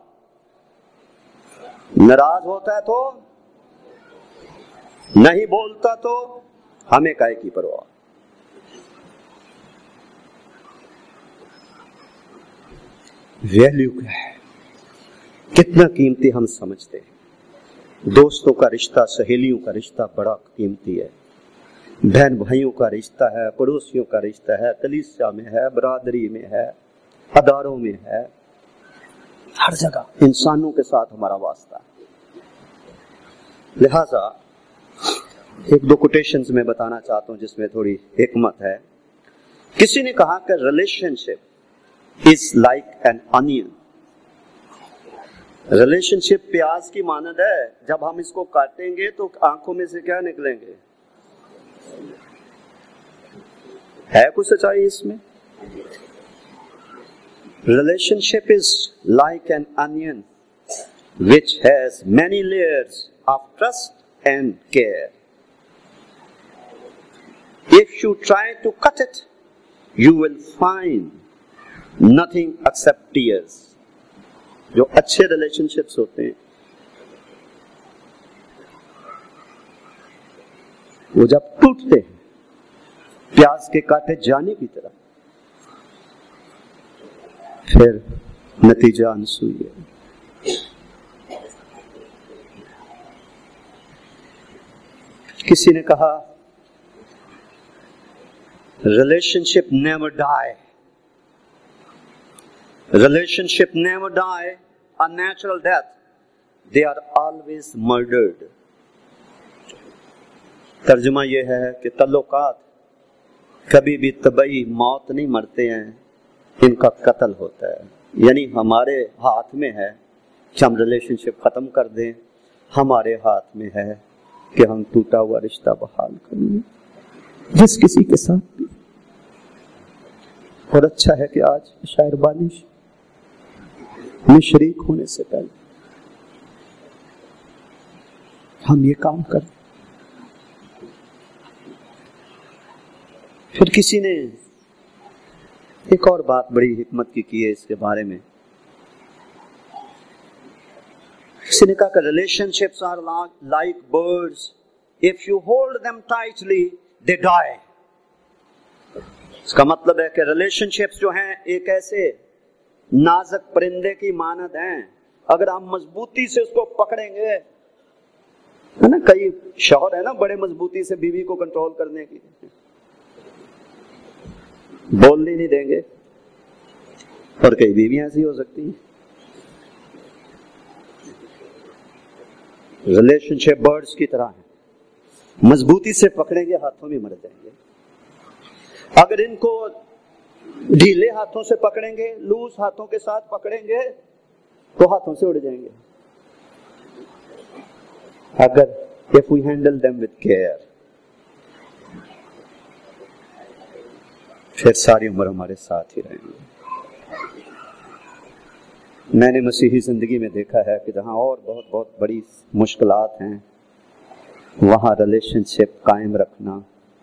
ناراض ہوتا ہے تو نہیں بولتا تو ہمیں کائے کی پرواہ. ویلیو کیا ہے، کتنا قیمتی ہم سمجھتے ہیں. دوستوں کا رشتہ، سہیلیوں کا رشتہ بڑا قیمتی ہے. بہن بھائیوں کا رشتہ ہے، پڑوسیوں کا رشتہ ہے، کلیسیا میں ہے، برادری میں ہے، اداروں میں ہے، ہر جگہ انسانوں کے ساتھ ہمارا واسطہ ہے. لہذا ایک دو کوٹیشنز میں بتانا چاہتا ہوں جس میں تھوڑی حکمت ہے. کسی نے کہا کہ relationship is like an onion. Relationship پیاز کی مانند ہے، جب ہم اس کو کاٹیں گے تو آنکھوں میں سے کیا نکلیں گے؟ ہے کچھ سچائی اس میں؟ Relationship is like an onion which has many layers of trust and care. If you try to cut it, you will find nothing except tears. جو اچھے ریلیشن شپس ہوتے ہیں وہ جب ٹوٹتے ہیں پیاز کے کاٹے جانے کی طرح، پھر نتیجہ آنسو ہی ہے. کسی نے کہا relationship never die, relationship never die a natural death, they are always murdered. ترجمہ یہ ہے کہ تعلقات کبھی بھی طبعی موت نہیں مرتے ہیں، ان کا قتل ہوتا ہے. یعنی ہمارے ہاتھ میں ہے کہ ہم ریلیشن شپ ختم کر دیں، ہمارے ہاتھ میں ہے کہ ہم ٹوٹا ہوا رشتہ بحال کر لیں جس کسی کے ساتھ بھی. اور اچھا ہے کہ آج شاعر بانش میں شریک ہونے سے پہلے ہم یہ کام کریں. پھر کسی نے ایک اور بات بڑی حکمت کی کی ہے اس کے بارے میں. کسی نے کہا کہ relationships are like birds, if you hold them tightly they die. اس کا مطلب ہے کہ ریلیشن شپس جو ہیں ایک ایسے نازک پرندے کی مانند ہیں، اگر ہم مضبوطی سے اس کو پکڑیں گے، ہے نا، کئی شوہر ہے نا بڑے مضبوطی سے بیوی کو کنٹرول کرنے کی، بولنے نہیں دیں گے، اور کئی بیویاں ایسی ہو سکتی ہیں. ریلیشن شپ برڈز کی طرح ہیں، مضبوطی سے پکڑیں گے ہاتھوں میں مر جائیں گے. اگر ان کو ڈھیلے ہاتھوں سے پکڑیں گے، لوز ہاتھوں کے ساتھ پکڑیں گے تو ہاتھوں سے اڑ جائیں گے. اگر if we handle them with care، پھر ساری عمر ہمارے ساتھ ہی رہیں گے. میں نے مسیحی زندگی میں دیکھا ہے کہ جہاں اور بہت بہت بڑی مشکلات ہیں وہاں ریلیشن شپ قائم رکھنا.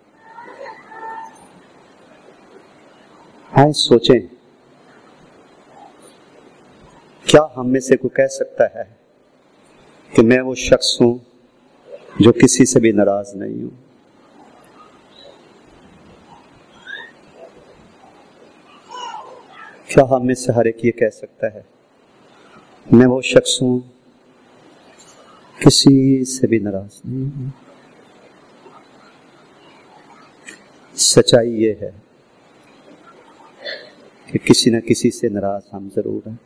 آئے سوچیں، کیا ہم میں سے کوئی کہہ سکتا ہے کہ میں وہ شخص ہوں جو کسی سے بھی ناراض نہیں ہوں. کیا ہم میں سے ہر ایک یہ کہہ سکتا ہے میں وہ شخص ہوں کسی سے بھی ناراض نہیں ہوں؟ سچائی یہ ہے کہ کسی نہ کسی سے ناراض ہم ضرور ہیں،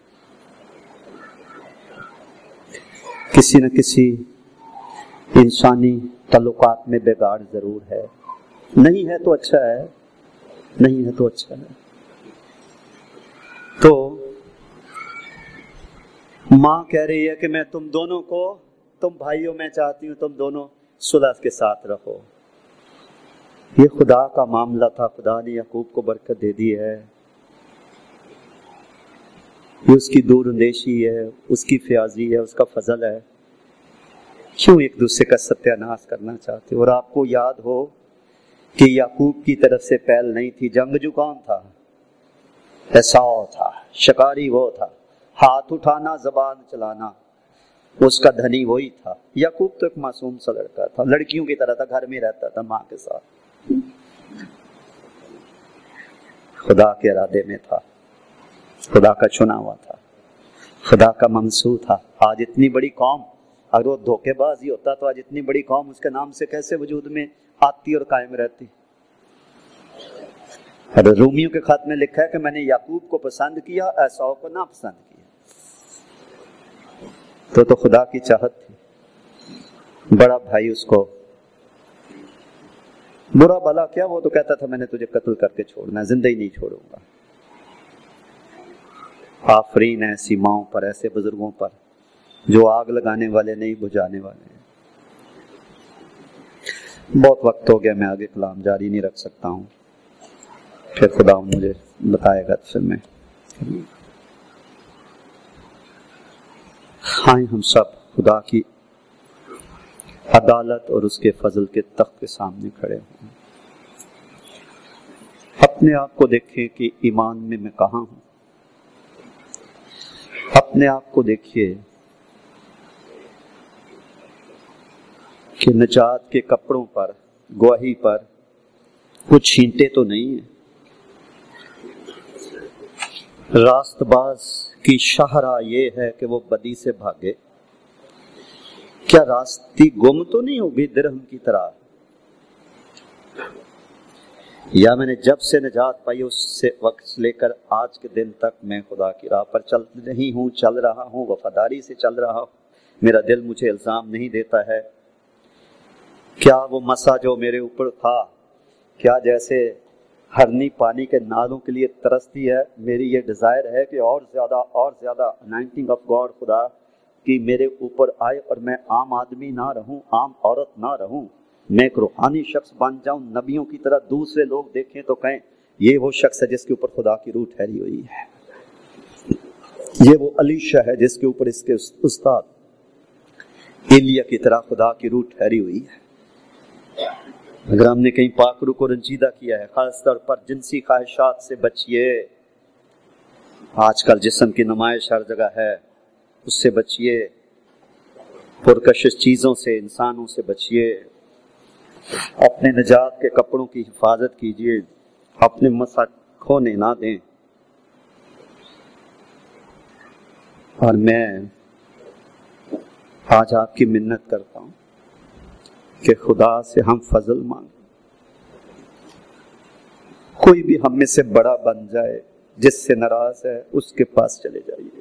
کسی نہ کسی انسانی تعلقات میں بگاڑ ضرور ہے. نہیں ہے تو اچھا ہے، نہیں ہے تو اچھا ہے. تو ماں کہہ رہی ہے کہ میں تم دونوں کو، تم بھائیوں میں چاہتی ہوں تم دونوں صلح کے ساتھ رہو. یہ خدا کا معاملہ تھا، خدا نے یعقوب کو برکت دے دی ہے. یہ اس کی دور اندیشی ہے، اس کی فیاضی ہے، اس کا فضل ہے. کیوں ایک دوسرے کا ستیہ ناش کرنا چاہتے؟ اور آپ کو یاد ہو کہ یعقوب کی طرف سے پہل نہیں تھی. جنگجو کون تھا؟ ایساؤ تھا. شکاری وہ تھا، ہاتھ اٹھانا زبان چلانا اس کا دھنی وہی تھا. یعقوب تو ایک معصوم سا لڑکا تھا، لڑکیوں کی طرح تھا، گھر میں رہتا تھا ماں کے ساتھ. خدا کے ارادے میں تھا، خدا کا چنا ہوا تھا، خدا کا منصور تھا. آج اتنی بڑی قوم، اگر وہ دھوکے باز ہی ہوتا تو آج اتنی بڑی قوم اس کے نام سے کیسے وجود میں آتی اور قائم رہتی؟ رومیوں کے خط میں لکھا ہے کہ میں نے یعقوب کو پسند کیا، ایساؤ کو نہ پسند کیا. تو تو خدا کی چاہت تھی. بڑا بھائی اس کو برا بھلا کیا، وہ تو کہتا تھا میں نے تجھے قتل کر کے چھوڑنا ہے، زندہ ہی نہیں چھوڑوں گا. آفرین ایسی ماؤں پر، ایسے بزرگوں پر جو آگ لگانے والے نہیں بجھانے والے ہیں. بہت وقت ہو گیا، میں آگے کلام جاری نہیں رکھ سکتا ہوں، پھر خدا مجھے بتائے گا پھر میں. ہاں ہم سب خدا کی عدالت اور اس کے فضل کے تخت کے سامنے کھڑے ہوں. اپنے آپ کو دیکھیں کہ ایمان میں میں کہاں ہوں. اپنے آپ کو دیکھیے کہ نجات کے کپڑوں پر، گواہی پر کچھ چھینٹے تو نہیں ہیں. راست باز کی شاہراہ یہ ہے کہ وہ بدی سے بھاگے. کیا راستی گم تو نہیں ہوگی درہم کی طرح؟ یا میں نے جب سے نجات پائی اس سے وقت سے لے کر آج کے دن تک میں خدا کی راہ پر چل رہی ہوں، چل رہا ہوں، وفاداری سے چل رہا ہوں. میرا دل مجھے الزام نہیں دیتا ہے. کیا وہ مسا جو میرے اوپر تھا، کیا جیسے ہرنی پانی کے نالوں کے لیے ترستی ہے، میری یہ ڈیزائر ہے کہ اور زیادہ اور زیادہ انائنٹنگ آف گاڈ خدا کی میرے اوپر آئے اور میں عام آدمی نہ رہوں، عام عورت نہ رہوں. میں ایک روحانی شخص بن جاؤں، نبیوں کی طرح دوسرے لوگ دیکھیں تو کہیں یہ وہ شخص ہے جس کے اوپر خدا کی روح ٹھہری ہوئی ہے. یہ وہ علیشہ ہے جس کے اوپر اس کے استاد ایلیا کی طرح خدا کی روح ٹھہری ہوئی ہے. اگر ہم نے کہیں پاک روح کو رنجیدہ کیا ہے، خاص طور پر جنسی خواہشات سے بچیے. آج کل جسم کی نمائش ہر جگہ ہے، اس سے بچیے. پرکشش چیزوں سے، انسانوں سے بچیے. اپنے نجات کے کپڑوں کی حفاظت کیجیے، اپنے مسا کھونے نہ دیں. اور میں آج آپ کی منت کرتا ہوں کہ خدا سے ہم فضل مانگیں. کوئی بھی ہم میں سے بڑا بن جائے، جس سے ناراض ہے اس کے پاس چلے جائیے.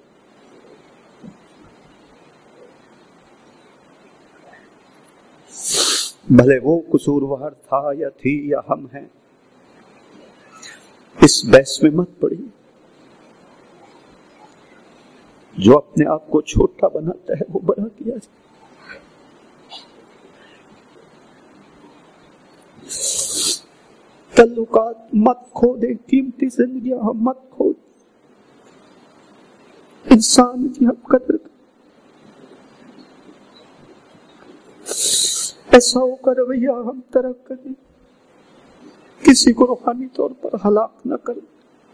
بھلے وہ قصوروار تھا یا تھی یا ہم ہیں، اس بحث میں مت پڑیے. جو اپنے آپ کو چھوٹا بناتا ہے وہ بڑا کیا جائے. تعلقات مت کھو دے، قیمتی زندگیاں ہم مت کھو دے. انسان کی ہم قدر کریں. ایسا ہو کر رویہ ہم ترک کریں، کسی کو روحانی طور پر ہلاک نہ کریں.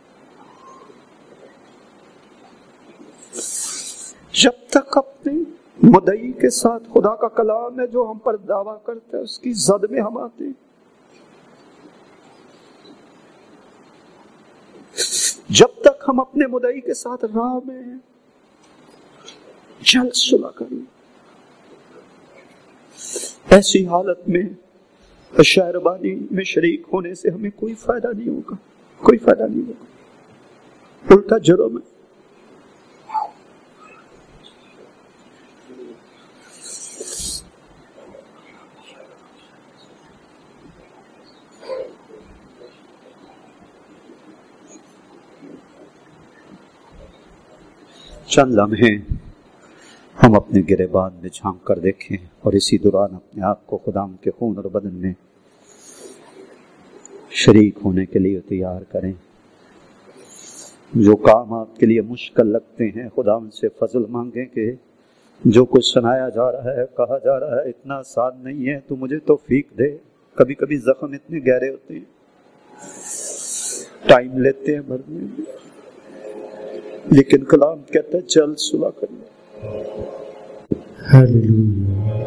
جب تک اپنے مدعی کے ساتھ خدا کا کلام ہے جو ہم پر دعویٰ کرتا ہے، اس کی زد میں ہم آتے ہیں۔ جب تک ہم اپنے مدعی کے ساتھ راہ میں ہیں، جلد صلح کریں۔ ایسی حالت میں شہربانی میں شریک ہونے سے ہمیں کوئی فائدہ نہیں ہوگا، کوئی فائدہ نہیں ہوگا، الٹا جرم ہے۔ چند لمحے ہم اپنے گریبان میں جھانک کر دیکھیں اور اسی دوران اپنے آپ کو خدام کے خون اور بدن میں شریک ہونے کے لیے تیار کریں۔ جو کام آپ کے لیے مشکل لگتے ہیں، خدام سے فضل مانگیں کہ جو کچھ سنایا جا رہا ہے، کہا جا رہا ہے، اتنا آسان نہیں ہے، تو مجھے توفیق دے۔ کبھی کبھی زخم اتنے گہرے ہوتے ہیں، ٹائم لیتے ہیں بھرنے میں، لیکن کلام کہتا ہے جلد صلح کریں۔ ہیلیلویا۔